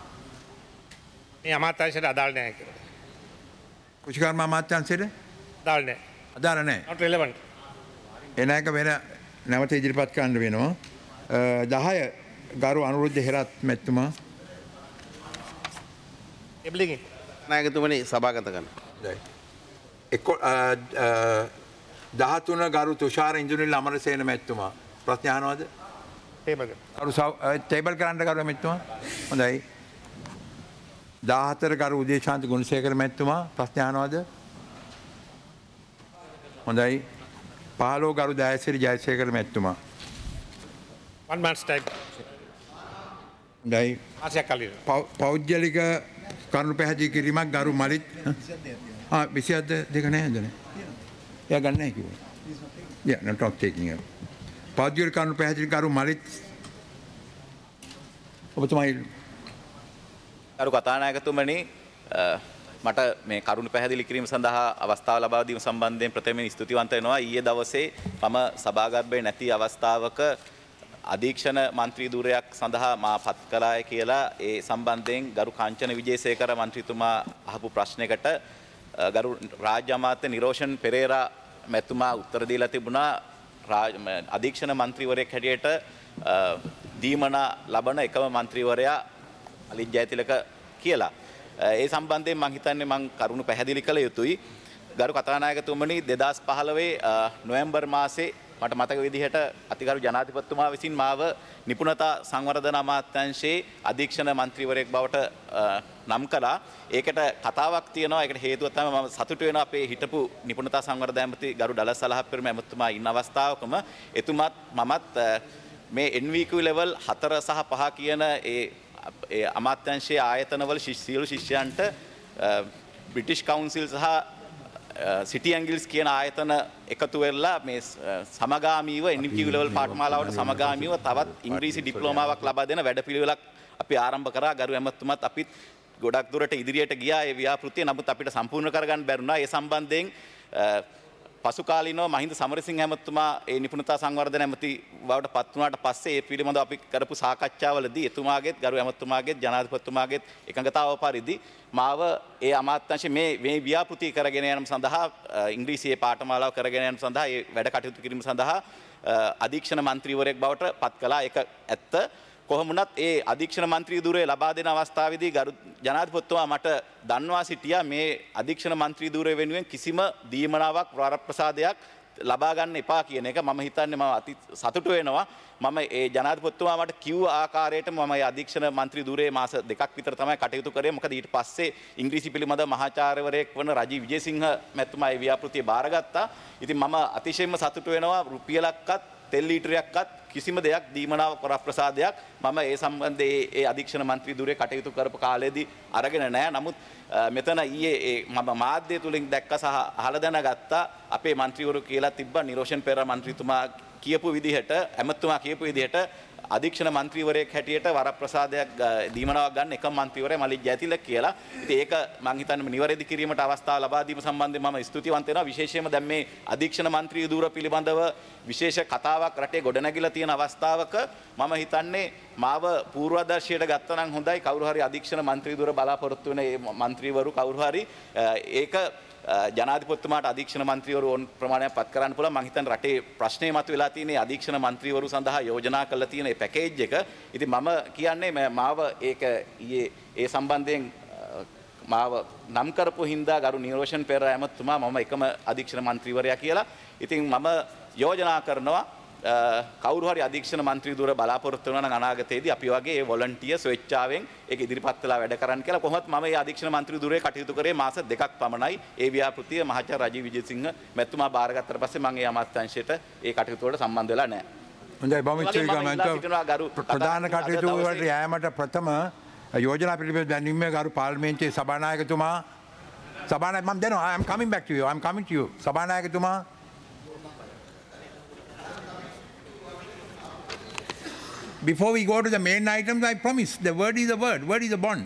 මේ අමාත්‍යාංශයට අදාළ නැහැ කියලා. කුෂිකර්ම අමාත්‍යාංශයට අදාළ නැහැ. අදාළ නැහැ. not relevant. එන එක වෙන නැවත ඉදිරිපත් කරන්න වෙනවා. දහය ගරු අනුරුද්ධ හේරත් මැතිතුමා එබ්ලිගින් නායකතුමනි සභාගත කරන්න. දහතුන ගරු තුෂාර ඉන්දුනිල් අමරසේන මැතිතුමා ප්‍රශ්න අහනවාද? ටේබල් කරු ටේබල් කරන්න කරුව මැතිතුමා. හොඳයි. දාහතර කරු උදේශාන්ත ගුණසේකර මැතිතුමා ප්‍රශ්න අහනවාද? හොඳයි. පහළොව ගරු දයසිරි ජයසේකර මැතිතුමා. one month's time. හොඳයි. මාසයක් කල්ලිලනවා. පෞද්ගලික කරුණු පැහැදිලි කිරීමක් ගරු මලිත් ආ විසිහත් දෙක නැහැ නේද? එයා ගන්න නැහැ කිව්වා. Yeah, no talk taking it. පෞද්ගලික කරුණු පැහැදිලි කරු මලිත් ඔබතුමායි අරු කතානායකතුමනි මට මේ කරුණු පැහැදිලි කිරීම සඳහා අවස්ථාව ලබා දීම සම්බන්ධයෙන් ප්‍රථමයෙන් ස්තුතිවන්ත වෙනවා. ඊයේ දවසේ මම සභාගර්භයේ නැති අවස්ථාවක අධීක්ෂණ මන්ත්‍රී ධූරයක් සඳහා මා පත් කළාය කියලා ඒ සම්බන්ධයෙන් ගරු කාංචන විජේසේකර මන්ත්‍රීතුමා අහපු ප්‍රශ්නයකට ගරු රාජ්‍ය අමාත්‍ය නිරෝෂන් පෙරේරා මැතිතුමා උත්තර දීලා තිබුණා අධීක්ෂණ මන්ත්‍රීවරයෙක් හැටියට දීමනා ලබන එකම මන්ත්‍රීවරයා අලිත් ජයතිලක කියලා. ඒ සම්බන්ධයෙන් මම හිතන්නේ මම කරුණු පැහැදිලි කළ යුතුයි. ගරු කතානායකතුමනි දෙදහස් පහළොව නොවැම්බර් මාසේ මට මතක විදිහට අතිගරු ජනාධිපතිතුමා විසින් මාව නිපුණතා සංවර්ධන අමාත්‍යාංශයේ අධීක්ෂණ මන්ත්‍රීවරයෙක් බවට නම් කළා. ඒකට කතාවක් තියෙනවා. ඒකට හේතුව තමයි මම සතුටු වෙනවා අපේ හිටපු නිපුණතා සංවර්ධන ඇමති ගරු ඩලස් සලහප්පෙරම ඇමතුමා ඉන්න අවස්ථාවකම එතුමත් මමත් මේ එන් වී කියු ලෙවල් හතර සහ පහ කියන ඒ ඒ අමාත්‍යංශයේ ආයතනවල සියලු ශිෂ්‍යයන්ට බ්‍රිටිෂ් කවුන්සිල් සහ සිටි ඇන්ගිල්ස් කියන ආයතන එකතු වෙලා මේ සමගාමීව එන් වී කියු ලෙවල් පාඨමාලාවට සමගාමීව තවත් ඉංග්‍රීසි ඩිප්ලෝමාවක් ලබා දෙන වැඩපිළිවෙලක් අපි ආරම්භ කරා. ගරු ඇමතුමත් අපිත් ගොඩක් දුරට ඉදිරියට ගියා ඒ ව්‍යාපෘතිය. නමුත් අපිට සම්පූර්ණ කරගන්න බැරුණා. ඒ සම්බන්ධයෙන් පසු කාලීනව මහින්ද සමරසිංහ ඇමතුමා ඒ නිපුණතා සංවර්ධන ඇමති බවට පත් වුණාට පස්සේ ඒ පිළිබඳව අපි කරපු සාකච්ඡාවලදී එතුමාගේත් ගරු ඇමතුමාගේත් ජනාධිපතිතුමාගේත් එකඟතාව පරිදි මාව ඒ අමාත්‍යාංශ මේ මේ ව්‍යාපෘතිය කරගෙන යාම සඳහා ඉංග්‍රීසියේ පාඨමාලාව කරගෙන යාම සඳහා ඒ වැඩ කටයුතු කිරීම සඳහා අධීක්ෂණ මන්ත්‍රීවරයෙක් බවට පත් කළා. ඒක ඇත්ත. කොහොමුණත් ඒ අධීක්ෂණ මන්ත්‍රී ධූරය ලබා දෙන අවස්ථාවේදී ගරු ජනාධිපතිතුමා මට දන්වා සිටියා මේ අධීක්ෂණ මන්ත්‍රී ධූරය වෙනුවෙන් කිසිම දීමනාවක් වරප්‍රසාදයක් ලබා ගන්න එපා කියන එක. මම හිතන්නේ මම අති සතුටු වෙනවා. මම ඒ ජනාධිපතිතුමා මට කිව්ව ආකාරයට මම ඒ අධීක්ෂණ මන්ත්‍රී ධූරයේ මාස දෙකක් විතර තමයි කටයුතු කරේ. මොකද ඊට පස්සේ ඉංග්‍රීසි පිළිබඳ මහාචාර්යවරයෙක් වන රජී විජේසිංහ මැතිතුමා ඒ ව්‍යාපෘතිය බාරගත්තා. ඉතින් මම අතිශයින්ම සතුටු වෙනවා. රුපියලක්වත් තෙල් ලීටරයක්වත් කිසිම දෙයක් දීමනාවක් වරප්‍රසාදයක් මම ඒ සම්බන්ධයේ ඒ අධීක්ෂණ මන්ත්‍රී ධූරයේ කටයුතු කරපු කාලෙදී අරගෙන නැහැ. නමුත් මෙතන ඊයේ මම මාධ්‍ය තුලින් දැක්ක සහ අහලා දැනගත්තා අපේ මන්ත්‍රීවරු කියලා තිබ්බා නිරෝෂන් පෙරේරා මන්ත්‍රීතුමා කියපු විදිහට ඇමතුමා කියපු විදිහට අධීක්ෂණ මන්ත්‍රීවරයෙක් හැටියට වරප්‍රසාදයක් දීමනාවක් ගන්න එකම මන්ත්‍රීවරයා මලික් ජයතිලක කියලා. ඉතින් ඒක මම හිතන්නේ නිවැරදි කිරීමට අවස්ථාව ලබා දීම සම්බන්ධයෙන් මම ස්තුතිවන්ත වෙනවා. විශේෂයෙන්ම දැන් මේ අධීක්ෂණ මන්ත්‍රී ධූර පිළිබඳව විශේෂ කතාවක් රටේ ගොඩනැගිලා තියෙන අවස්ථාවක මම හිතන්නේ මාව පූර්වාදර්ශයට ගත්තා නම් හොඳයි. කවුරු හරි අධීක්ෂණ මන්ත්‍රී ධූර බලාපොරොත්තු වෙන මේ මන්ත්‍රීවරු කවුරු හරි ඒක ජනාධිපතිතුමාට අධීක්ෂණ මන්ත්‍රීවරු ඕන ප්‍රමාණයක් පත් කරන්න පුළුවන්. මම හිතන්නේ රටේ ප්‍රශ්නේ මතුවලා තියෙන අධීක්ෂණ මන්ත්‍රීවරු සඳහා යෝජනා කරලා තියෙන මේ පැකේජ් එක. ඉතින් මම කියන්නේ මාව ඒක ඊයේ ඒ සම්බන්ධයෙන් මාව නම් කරපු හින්දා ගරු නිරෝෂන් පෙරේරා ඇමතුමා මම එකම අධීක්ෂණ මන්ත්‍රීවරයා කියලා. ඉතින් මම යෝජනා කරනවා කවුරු හරි අධීක්ෂණ මන්ත්‍රී ධූර බලාපොරොත්තු වෙනවා නම් අනාගතයේදී අපි වගේ ඒ වොලන්ටියර් ස්වේච්ඡාවෙන් ඒක ඉදිරිපත් වෙලා වැඩ කරන්න කියලා. කොහොමත් මම මේ අධීක්ෂණ මන්ත්‍රී ධූරයේ කටයුතු කරේ මාස දෙකක් පමණයි. ඒ ව්‍යාපෘතිය මහාචාර්ය රජීව් විජේසිංහ මැතිතුමා බාරගත්තට පස්සේ මම ඒ අමාත්‍යාංශයට ඒ කටයුතු වලට සම්බන්ධ වෙලා නැහැ. හොඳයි බොහොම ප්‍රධාන කටයුතු වලට යෑමට ප්‍රථම යෝජනා පිළිබඳ දැනීමේ ගරු පාර්ලිමේන්තුවේ සභානායකතුමා සභානායක මම දෙනවා I am coming back to you I am coming to you සභානායකතුමා before we go to the main items, I promise the word is a word. Word is a bond.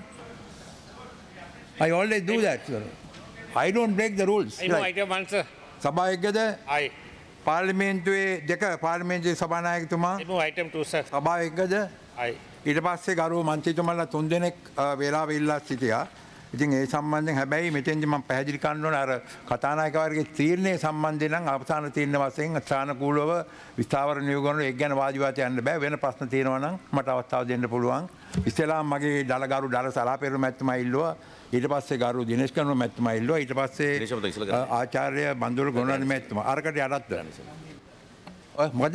I always do that, sir. I don't break the rules. I know item one, sir. Sabha ekada? Aye. පාර්ලිමේන්තුවේ දෙක පාර්ලිමේන්තුවේ සභානායකතුමා I item two, sir. සභාව එකද? Aye. ඊට පස්සේ ගරු මන්ත්‍රීතුමාලා තුන් දෙනෙක් වේලාව ඉල්ලා සිටියා. ඉතින් ඒ සම්බන්ධයෙන් හැබැයි මෙතෙන්දි මම පැහැදිලි කරන්න ඕන අර කතානායකවරගේ තීරණය සම්බන්ධයෙන් නම් අවසාන තීරණ වශයෙන් ස්ථානකූලව විස්තාර නියෝග කරන එක ගැන වාද විවාද යන්න බෑ. වෙන ප්‍රශ්න තියෙනවා නම් මට අවස්ථාව දෙන්න පුළුවන්. ඉස්සෙල්ලාම මගේ දලගරු දල සලාපෙරු මැතිතුමා ඉල්ලුවා. ඊට පස්සේ ගරු දිනේෂ් කරුණ මැතිතුමා ඉල්ලුවා. ඊට පස්සේ ආචාර්ය බන්දුල ගුණවර්ධන මැතිතුමා. අරකට යටත් ඔය මොකද?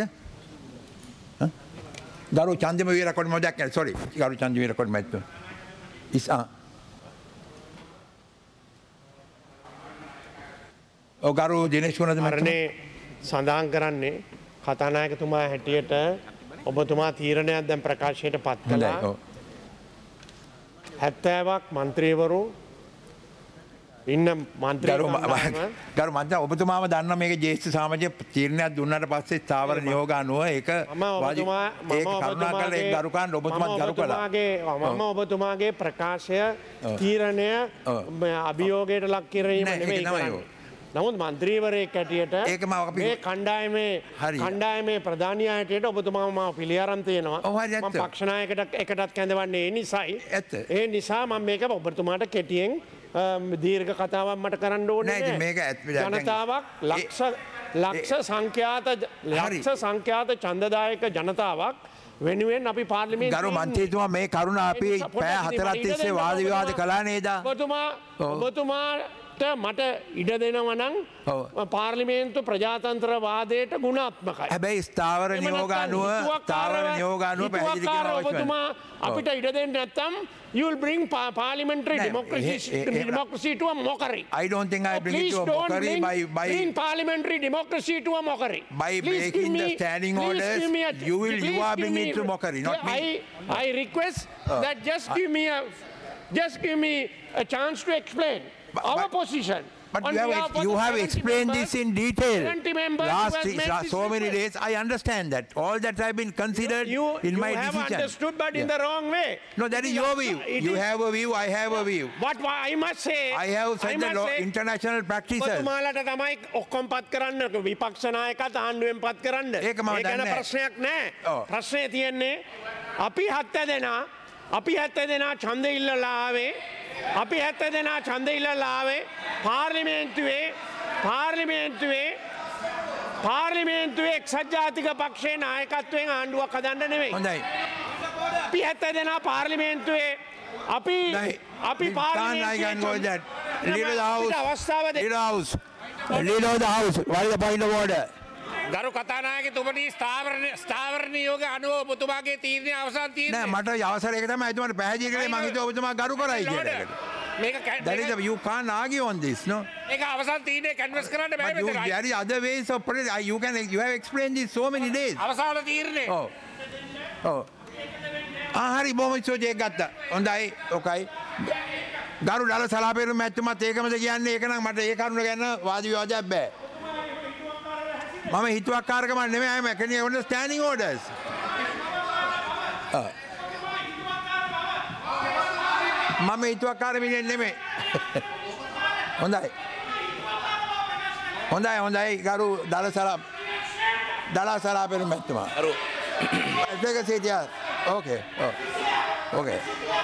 ගරු චන්දිම වීරකෝඩ මොදක් කියන්නේ sorry. ගරු චන්දිම වීරකෝඩ මැතිතුමා. ඉස් ආ ඔගරු දිනේෂ් ගුණවර්ධන මරණේ සඳහන් කරන්නේ කතානායකතුමා හැටියට ඔබතුමා තීරණයක් දැන් ප්‍රකාශයට පත් කළා. හැත්තෑවක් මන්ත්‍රීවරු ඉන්න ගරු මන්ත්‍ර ඔබතුමාම දන්න මේක ජේෂ්ඨ සමාජය තීරණයක් දුන්නට පස්සේ ස්ථාවර නියෝග අනුව ඒක ඒක කරුණාකරලා ඒක ගරුකාන් ඔබතුමාත් ගරු කළා. මම ඔබතුමාගේ ප්‍රකාශය තීරණය අභියෝගයට ලක් කිරීම නෙමෙයි කරන්නේ. නමුත් මන්ත්‍රීවරයෙක් හැටියට මේ කණ්ඩායමේ කණ්ඩායමේ ප්‍රධානිය හැටියට ඔබතුමාම මාව පිළි අරන් තියෙනවා. මම පක්ෂ නායකයෙක්ට එකටත් කැඳවන්නේ ඒ නිසායි. ඒ නිසා මම මේක ඔබතුමාට කෙටියෙන් දීර්ඝ කතාවක් මට කරන්න ඕනේ නෑ. ජනතාවක් ලක්ෂ ලක්ෂ සංඛ්‍යාත ලක්ෂ සංඛ්‍යාත ඡන්දදායක ජනතාවක් වෙනුවෙන් අපි පාර්ලිමේන්තුවේ ගරු මන්ත්‍රීතුමා මේ කරුණ අපි පැය හතරක් තිස්සේ වාද විවාද කළා නේද? ඔබතුමා ඔබතුමාට මට ඉඩ දෙනවා නම් පාර්ලිමේන්තු ප්‍රජාතන්ත්‍රවාදයට ගුණාත්මකයි. හැබැයි ස්ථාවර නියෝග අනුව ස්ථාවර නියෝග අනුව පැහැදිලි කරනවා ඔබතුමා අපිට ඉඩ දෙන්නේ නැත්නම් you will bring pa parliamentary democracy democracy to a mockery. I don't think I bring it to a mockery by by bring parliamentary democracy to a mockery. By breaking the standing orders, you will you are bringing it to mockery, not me. I I request that just give me a just give me a chance to explain our position. But you have, you have explained this in detail last so many days. I understand that. All that have been considered you, in you my have decision. understood, but yeah. in the wrong way. No, that is your view. You have a view, I have a view. What I must say, I have said the law, international practices. ඔබතුමාලට තමයි ඔක්කොම පත් කරන්න විපක්ෂ නායකත් ආණ්ඩුවෙන් පත් කරන්න. ඒක මම ගැන ප්‍රශ්නයක් නැහැ. ප්‍රශ්නේ තියෙන්නේ අපි හත්ත දෙනා අපි හත්ත දෙනා ඡන්ද ඉල්ලලා ආවේ අපි හැත්ත දෙනා ඡන්ද ඉල්ලලා ආවේ පාර්ලිමේන්තුවේ පාර්ලිමේන්තුවේ පාර්ලිමේන්තුවේ එක්සත් ජාතික පක්ෂයේ නායකත්වයෙන් ආණ්ඩුවක් හදන්න නෙවෙයි. හොඳයි. අපි හැත්ත දෙනා පාර්ලිමේන්තුවේ අපි අපි පාර්ලිමේන්තුවේ leader the house අවස්ථාව දෙන්න. leader house leader the house what is the point of order? ගරු කතානායකතුමනි ස්ථාවර ස්ථාවර නියෝග අනුව ඔබතුමාගේ තීරණය අවසන් තීරණය. නෑ මට අවසරයක තමයි එතුමාට පැහැදිලි කළේ මම හිතුවා ඔබතුමා ගරු කරයි කියලා. මේක that is you can't argue on this no. ඒක අවසන් තීරණය කන්වර්ස් කරන්න බෑ මෙතන. there is other ways of you can you have explained this so many days. අවසාන තීරණය. ඔව්. ඔව්. ආ හරි බොහොම සෝජයක් ගත්තා. හොඳයි. ඔකයි. ගරු ඩල සලාපේරු මැතිතුමාත් ඒකමද කියන්නේ ඒක නම් මට ඒ කරුණ ගැන වාද විවාදයක් බෑ. මම හිතුවක්කාරකම නෙමෙයි I am actually on the standing orders. මම හිතුවක්කාර මිනිහෙක් නෙමෙයි. හොඳයි. හොඳයි හොඳයි ගරු දලසලා දලසලා පෙරම මැතිතුමා. ගරු ඒක සිටියා. ඕකේ. ඕකේ.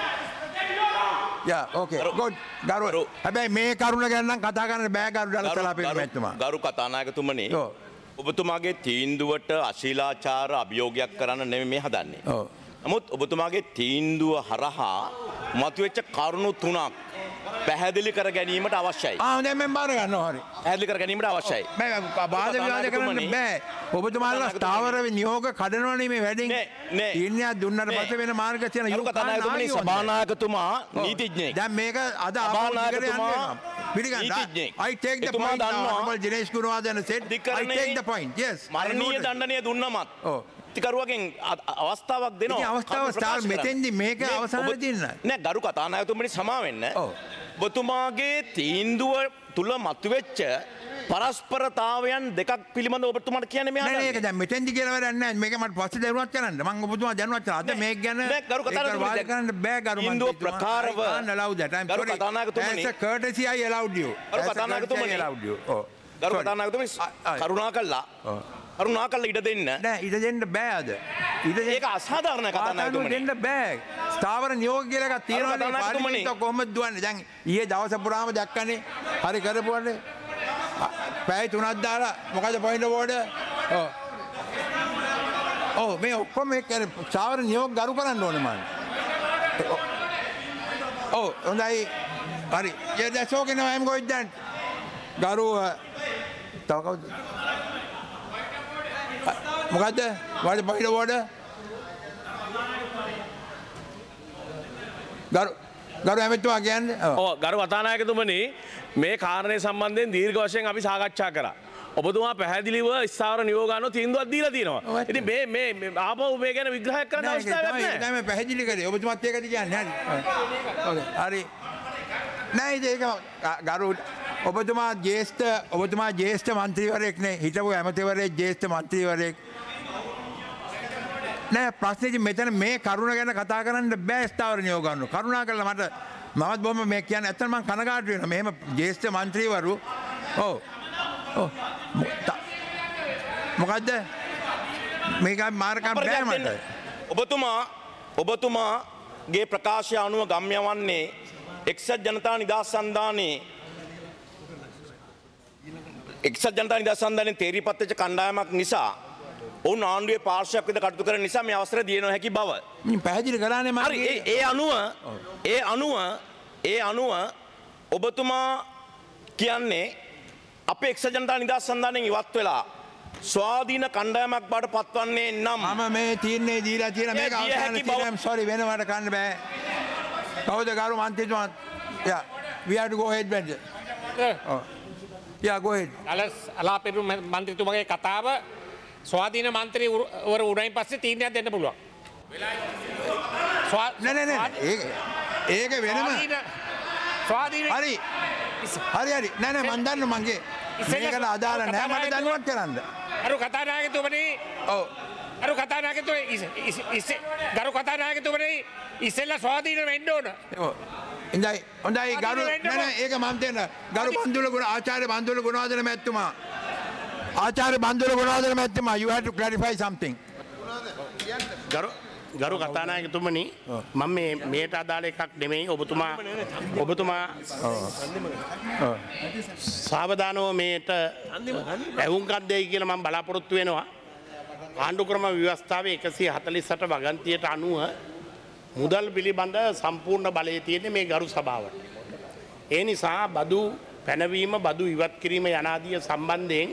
යා ඕකේ. good. ගරු හැබැයි මේ කරුණ ගැන නම් කතා කරන්න බෑ ගරු දලසලා පෙරම මැතිතුමා. ගරු කතානායකතුමනි. ඔබතුමාගේ තීන්දුවට අශීලාචාර අභියෝගයක් කරන්න නෙමෙයි මේ හදන්නේ. ඔව්. නමුත් ඔබතුමාගේ තීන්දුව හරහා මතුවෙච්ච කරුණු තුනක් පැහැදිලි කර ගැනීමට අවශ්‍යයි. ආ හොඳයි මම බාර ගන්නවා හරි. පැහැදිලි කර ගැනීමට අවශ්‍යයි. බෑ වාද විවාද කරන්න බෑ. ඔබතුමාලා ස්ථාවර නියෝග කඩනවනේ මේ වැඩෙන්. නෑ. තීරණයක් දුන්නට පස්සේ වෙන මාර්ග තියෙන යුක්ත කතානායකතුමනි සභානායකතුමා නීතිඥයෙක්. දැන් මේක අද සභානායකතුමා පිළිගන්න. I take the point now. Honorable Dinesh Gunawardena said I take the point. Yes. මරණීය දණ්ඩනය දුන්නමත්. ඔව්. කරුවගෙන් අවස්ථාවක් දෙනවා. ඉතින් අවස්ථාව ස්ථාවර මෙතෙන්දි මේක අවසානයේ තියෙන. නෑ ගරු කතානායකතුමනි සමා වෙන්න. ඔව්. ඔබතුමාගේ තීන්දුව තුල මතුවෙච්ච පරස්පරතාවයන් දෙකක් පිළිබඳව ඔබතුමාට කියන්නේ මෙහා නෑ නෑ දැන් මෙතෙන්දි කියලා වැඩක් නෑ මේක මට පස්සේ දැනුවත් කරන්න මම ඔබතුමා දැනුවත් කරා අද මේක ගැන නෑ ගරු කතානායකතුමනි කරන්න බෑ ගරු තීන්දුව ප්‍රකාරව allow that I'm sorry ගරු කතානායකතුමනි as a courtesy I allowed you ගරු කතානායකතුමනි allowed you ඔව් ගරු කතානායකතුමනි කරුණාකරලා කරුණාකරලා ඉඩ දෙන්න නෑ ඉඩ දෙන්න බෑ අද ඉඩ ඒක අසාධාරණ කතානායකතුමනි දෙන්න බෑ ස්ථාවර නියෝග කියලා එකක් තියෙනවා පාර්ලිමේන්තුව කොහොමද දුවන්නේ දැන් ඊයේ දවස පුරාම දැක්කනේ හරි කරපුවානේ පැය තුනක් දාලා මොකද පොයින්ට් ඔෆ් ඕඩර් ඔව් ඔව් මේ ඔක්කොම මේ ස්ථාවර නියෝග ගරු කරන්න ඕනේ මම ඔව් හොඳයි හරි yeah that's okay now I'm going then ගරු තව කවුද මොකද්ද මොකද්ද පොයින්ට් ඔෆ් ඕඩර් ගරු ගරු ඇමතුමා කියන්නේ ඔව් ගරු කතානායකතුමනි මේ කාරණේ සම්බන්ධයෙන් දීර්ඝ වශයෙන් අපි සාකච්ඡා කරා. ඔබතුමා පැහැදිලිව ස්ථාවර නියෝග ගන්න තීන්දුවක් දීලා තියෙනවා. ඉතින් මේ මේ ආපහු මේ ගැන විග්‍රහයක් කරන්න අවස්ථාවක් නැහැ. නෑ මම පැහැදිලි කරේ. ඔබතුමාත් ඒකද කියන්නේ හරි. හරි. නෑ ඒක ගරු ඔබතුමා ජ්‍යෙෂ්ඨ ඔබතුමා ජ්‍යෙෂ්ඨ මන්ත්‍රීවරයෙක් නේ. හිටපු ඇමතිවරයෙක් ජ්‍යෙෂ්ඨ මන්ත්‍රීවරයෙක්. නෑ ප්‍රශ්නේ මෙතන මේ කරුණ ගැන කතා කරන්න බෑ ස්ථාවර නියෝග ගන්න. කරුණා කරලා මට මමත් බොහොම මේ කියන්නේ ඇත්තට මම කනගාටු වෙනවා. මෙහෙම ජ්‍යෙෂ්ඨ මන්ත්‍රීවරු ඔව් ඔව් මොකද්ද මේක මාර්කම් බෑ මට. ඔබතුමා ඔබතුමාගේ ප්‍රකාශය අනුව ගම්‍ය වන්නේ එක්සත් ජනතා නිදහස් සන්ධානයේ එක්සත් ජනතා නිදහස් සන්ධානයේ තේරීපත් වෙච්ච කණ්ඩායමක් නිසා ඔවුන් ආණ්ඩුවේ පාර්ශ්වයක් විදිහට කටයුතු කරන නිසා මේ අවසරය දිය නොහැකි බව. පැහැදිලි කරානේ මම. හරි ඒ අනුව ඒ අනුව ඒ අනුව ඔබතුමා කියන්නේ අපේ එක්සත් ජනතා නිදහස් සන්ධානයෙන් ඉවත් වෙලා ස්වාධීන කණ්ඩායමක් බවට පත්වන්නේ නම් මම මේ තීරණේ දීලා තියෙන මේක අවසාන තීරණය sorry වෙනවට කන්න බෑ. කවුද ගරු මන්ත්‍රීතුමා? yeah we have to go ahead Ben. oh yeah go ahead. අලස් අලාපෙරු මන්ත්‍රීතුමාගේ කතාව ස්වාධීන මන්ත්‍රීවරු උඩයින් පස්සේ තීරණයක් දෙන්න පුළුවන්. නෑ නෑ නෑ ඒක ඒක වෙනම ස්වාධීන හරි හරි හරි නෑ නෑ මන් දන්න මගේ මේකට අදාළ නෑ මට දැනුවත් කරන්න. අරු කතානායකතුමනි ඔව් අරු කතානායකතුමනි ගරු කතානායකතුමනි ඉස්සෙල්ලා ස්වාධීන වෙන්න ඕන. ඔව් ඉඳයි හොඳයි ගරු නෑ නෑ ඒක මම දෙන්න ගරු බන්දුල ගුණ ආචාර්ය බන්දුල ගුණවර්ධන මැතිතුමා ආචාර්ය බන්දුල ගුණවර්ධන මැතිතුමා you have to clarify something. ගරු ගරු කතානායකතුමනි මම මේ මේට අදාළ එකක් නෙමෙයි ඔබතුමා ඔබතුමා සාවධානව මේට ඇහුම්කන් දෙයි කියලා මම බලාපොරොත්තු වෙනවා. ආණ්ඩුක්‍රම ව්‍යවස්ථාවේ එකසිය හතළිස් අට වගන්තියට අනුව මුදල් පිළිබඳ සම්පූර්ණ බලය තියෙන්නේ මේ ගරු සභාවට. ඒ නිසා බදු පැනවීම බදු ඉවත් කිරීම යනාදිය සම්බන්ධයෙන්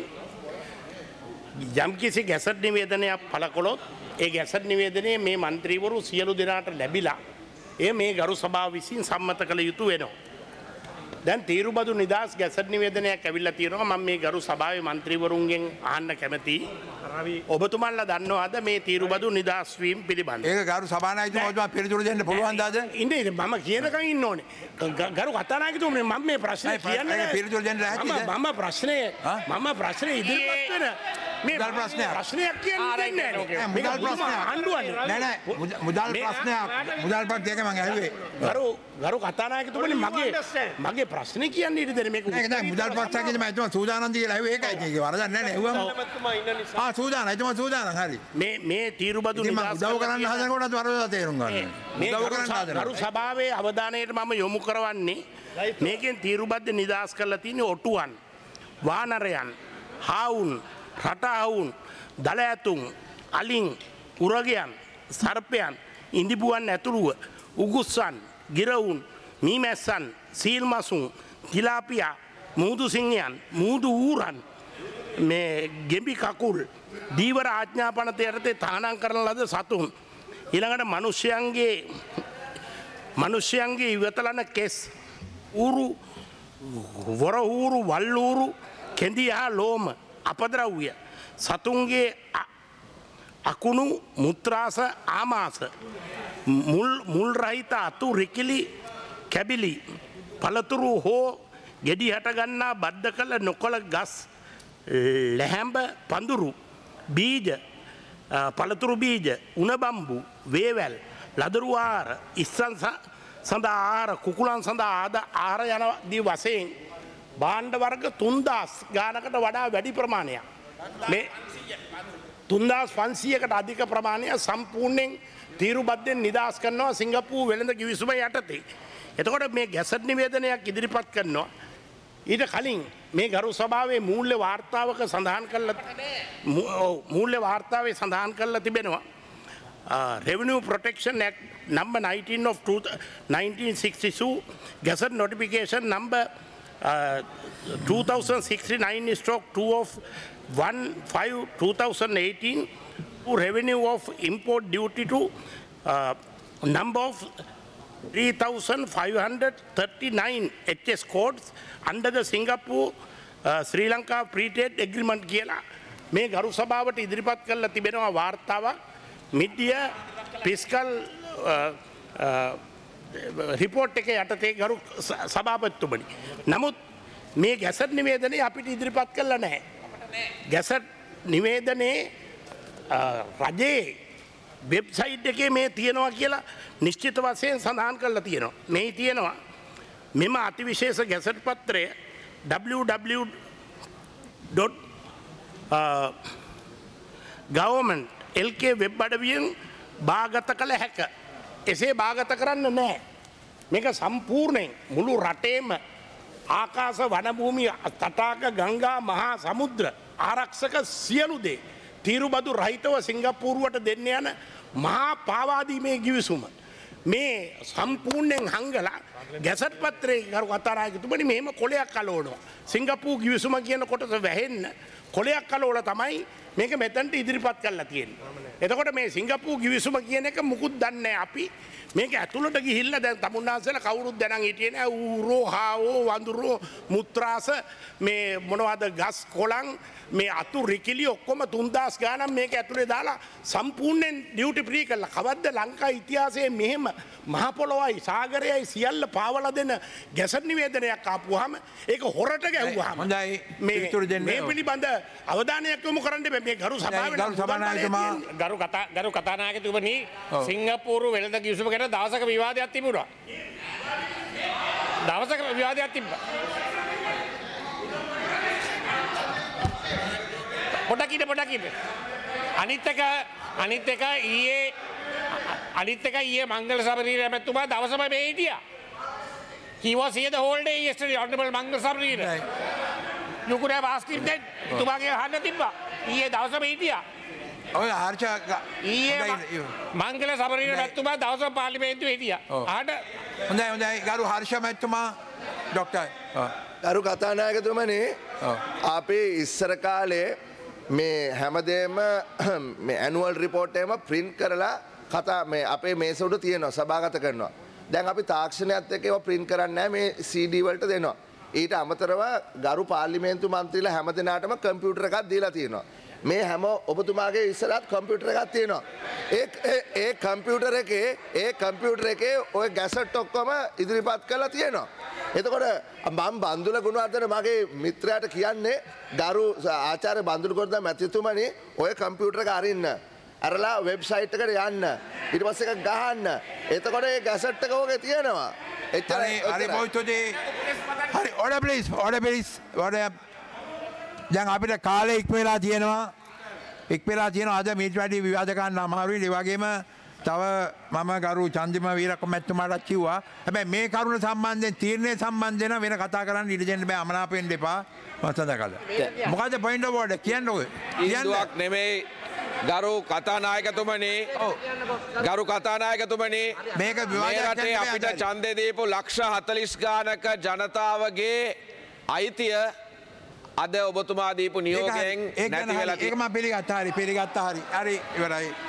යම්කිසි ගැසට් නිවේදනයක් පළ කළොත් ඒ ගැසට් නිවේදනයේ මේ මන්ත්‍රීවරු සියලු දෙනාට ලැබිලා එය මේ ගරු සභාව විසින් සම්මත කළ යුතු වෙනවා. දැන් තීරුබදු නිදහස් ගැසට් නිවේදනයක් ඇවිල්ලා තියෙනවා. මම මේ ගරු සභාවේ මන්ත්‍රීවරුන්ගෙන් අහන්න කැමතියි. ඔබතුමන්ලා දන්නවද මේ තීරුබදු නිදහස් වීම පිළිබඳව? ඒක ගරු සභානායකතුමා ඔබතුමා පිළිතුරු දෙන්න පුළුවන්ද අද? ඉන්නේ මම කියනකම් ඉන්න ඕනේ. ගරු කතානායකතුමා මම මේ ප්‍රශ්නේ කියන්නේ පිළිතුරු දෙන්න හැකිද? මම ප්‍රශ්නේ මම ප්‍රශ්නේ ඉදිරිපත් වෙන මේ මුදල් ප්‍රශ්නයක් ප්‍රශ්නයක් කියන්නේ නැහැ. මුදල් ප්‍රශ්නයක් අඬුවන්නේ. නෑ නෑ මුදල් ප්‍රශ්නයක් මුදල් ප්‍රශ්නයක් මම ඇහුවේ. ගරු ගරු කතානායකතුමනි මගේ මගේ ප්‍රශ්නේ කියන්නේ ඊට දෙන මේක. නෑ නෑ මුදල් ප්‍රශ්නයක් කියන්නේ මම එතුමා සූදානම් කියලා ඇහුවේ ඒකයි. ඒක වරදක් නෑ නේ. ඇහුවම ආ සූදානම් එතුමා සූදානම් හරි. මේ මේ තීරුබදු නිදහස් උදව් කරන්න හදනකොටත් වරදක් තේරුම් ගන්න. උදව් කරන්න හදනවා. ගරු සභාවේ අවධානයට මම යොමු කරවන්නේ මේකෙන් තීරුබද්ද නිදහස් කරලා තියෙන ඔටුවන් වානරයන් හාවුන් රටාවුන් දල ඇතුන් අලින් උරගයන් සර්පයන් ඉන්දිබුවන් ඇතුළුව උගුස්සන් ගිරවුන් මීමැස්සන් සීල්මසුන් තිලාපියා මුහුදු සිංහයන් මුහුදු ඌරන් මේ ගෙඹි කකුල් දීවර ආඥාපනත යටතේ තහනම් කරන ලද සතුන් ඊළඟට මිනිස්යන්ගේ මිනිස්යන්ගේ ඉවතලන කෙස් ඌරු වර ඌරු වල් ඌරු කෙඳියා ලෝම අපද්‍රව්‍ය සතුන්ගේ අකුණු මුත්‍රාස ආමාස මුල් මුල් රහිත අතු රිකිලි කැබිලි පළතුරු හෝ ගෙඩි හටගන්නා බද්ධ කළ නොකොළ ගස් ලැහැඹ පඳුරු බීජ පළතුරු බීජ උණබම්බු වේවැල් ලදරු ආහාර ඉස්සන් සඳහා ආහාර කුකුලන් සඳහා ආද ආහාර යනදී වශයෙන් භාණ්ඩ වර්ග තුන්දාස් ගානකට වඩා වැඩි ප්‍රමාණයක් මේ තුන්දාස් පන්සීයකට අධික ප්‍රමාණයක් සම්පූර්ණයෙන් තීරුබද්දෙන් නිදහස් කරනවා සිංගප්පූරු වෙළඳ කිවිසුම යටතේ. එතකොට මේ ගැසට් නිවේදනයක් ඉදිරිපත් කරනවා. ඊට කලින් මේ ගරු සභාවේ මූල්‍ය වාර්තාවක සඳහන් කරලා මූල්‍ය වාර්තාවේ සඳහන් කරලා තිබෙනවා Revenue Protection Act number nineteen of nineteen sixty-two Gazette notification number Uh, two thousand sixty-nine stroke two of one five two thousand eighteen to revenue of import duty to uh, number of three thousand five hundred thirty-nine H S codes under the Singapore ශ්‍රී ලංකා ප්‍රීටේඩ් එග්‍රිමන්ට් කියලා මේ ගරු සභාවට ඉදිරිපත් කරලා තිබෙනවා වාර්තාවක් media fiscal report එක යටතේ ගරු සභාපතිතුමනි. නමුත් මේ ගැසට් නිවේදනය අපිට ඉදිරිපත් කරලා නැහැ. ගැසට් නිවේදනයේ රජයේ වෙබ්සයිට් එකේ මේ තියෙනවා කියලා නිශ්චිත වශයෙන් සඳහන් කරලා තියෙනවා. මේ තියෙනවා මෙම අතිවිශේෂ ගැසට් පත්‍රය w w w dot government l k web අඩවියෙන් භාගත කළ හැක. එසේ භාගත කරන්න නැහැ. මේක සම්පූර්ණයෙන් මුළු රටේම ආකාශ වනභූමි තටාක ගංගා මහා සමුද්‍ර ආරක්ෂක සියලු දේ තීරුබදු රහිතව සිංගප්පූරුවට දෙන්න යන මහා පාවාදීමේ ගිවිසුම. මේ සම්පූර්ණයෙන් හංගලා ගැසට් පත්‍රයේ කරු කතානායකතුමනි මෙහෙම කොලයක් අලවනවා. සිංගප්පූ ගිවිසුම කියන කොටස වැහෙන්න කොලයක් අලවලා තමයි මේක මෙතනට ඉදිරිපත් කරලා තියෙන්නේ. එතකොට මේ සිංගප්පූ ගිවිසුම කියන එක මුකුත් දන්නේ නැහැ අපි. මේක ඇතුළට ගිහිල්ලා දැන් තමුන්නාන්සලා කවුරුත් දැනන් හිටියේ නෑ ඌරෝ හාවෝ වඳුරෝ මුත්‍රාස මේ මොනවද ගස් කොළන් මේ අතු රිකිලි ඔක්කොම තුන්දාස් ගානක් මේක ඇතුලේ දාලා සම්පූර්ණයෙන් ඩියුටි ෆ්‍රී කරලා කවද්ද ලංකා ඉතිහාසයේ මෙහෙම මහ පොළොවයි සාගරයයි සියල්ල පාවලා දෙන ගැසට් නිවේදනයක් ආපුවාම ඒක හොරට ගැහුවාම හොඳයි පිළිතුරු දෙන්න මේ පිළිබඳ අවධානයක් යොමු කරන්න මේ ගරු සභාවේ ගරු සභානායකතුමා ගරු කතා ගරු කතානායකතුමනි සිංගප්පූරු වෙළඳ කිවිසුම ගැන දවසක විවාදයක් තිබුණා. දවසක විවාදයක් තිබ්බා. පොඩක් ඉන්න පොඩක් ඉන්න. අනිත් එක අනිත් එක ඊයේ අනිත් එක ඊයේ මංගල සබරීර මැතිතුමා දවසම මේ හිටියා. He was here the whole day yesterday, Honorable Mangal Sabrina. You could have asked him then. තුමාගේ අහන්න තිබ්බා. ඊයේ දවසම හිටියා. ඔය හර්ෂ ඊයේ මංගල සබරීර මැතිතුමා දවසම පාර්ලිමේන්තුවේ හිටියා. අහන්න හොඳයි හොඳයි ගරු හර්ෂ මැතිතුමා ડોක්ටර් ගරු කතානායකතුමනි අපේ ඉස්සර කාලේ මේ හැමදේම මේ ඇනුවල් රිපෝට් එකම print කරලා කතා මේ අපේ මේස උඩ තියෙනවා සභාගත කරනවා. දැන් අපි තාක්ෂණයත් එක්ක ඒවා print කරන්නේ නැහැ මේ C D වලට දෙනවා. ඊට අමතරව ගරු පාර්ලිමේන්තු මන්ත්‍රීලා හැමදෙනාටම කම්පියුටර් එකක් දීලා තියෙනවා. මේ හැම ඔබතුමාගේ ඉස්සරහත් කම්පියුටර් එකක් තියෙනවා. ඒ ඒ කම්පියුටර් එකේ ඒ කම්පියුටර් එකේ ওই ගැසට් ඔක්කොම ඉදිරිපත් කරලා තියෙනවා. එතකොට මම බන්දුල ගුණවර්ධන මගේ මිත්‍රයාට කියන්නේ ගරු ආචාර්ය බන්දුල ගුණවර්ධන මැතිතුමනි ඔය කම්පියුටර් එක අරින්න. අරලා වෙබ්සයිට් එකට යන්න. ඊට පස්සේ එක ගහන්න. එතකොට ඒ ගැසට් එක ඔගේ තියෙනවා. එච්චරයි. හරි මොයිතෝදී. හරි order please order please order. දැන් අපිට කාලේ ඉක්ම වෙලා තියෙනවා. ඉක්ම වෙලා තියෙනවා අද මීට වැඩි විවාද ගන්න අමාරුයි. ඒ වගේම තව මම ගරු චන්දිම වීරක්ක මැතිතුමාට කිව්වා. හැබැයි මේ කරුණ සම්බන්ධයෙන් තීරණය සම්බන්ධයෙන් වෙන කතා කරන්න ඉඩ දෙන්න බෑ. අමනාප වෙන්න එපා. මතඳ කළා. මොකද point of order කියන්න ඕක. ඉන්දුවක් නෙමෙයි ගරු කතානායකතුමනි ගරු කතානායකතුමනි මේක මේ රටේ අපිට ඡන්දේ දීපු ලක්ෂ හතළිස් ගානක ජනතාවගේ අයිතිය අද ඔබතුමා දීපු නියෝගයෙන් නැති වෙලා තියෙනවා. ඒක මම පිළිගත්තා. හරි පිළිගත්තා. හරි. හරි ඉවරයි.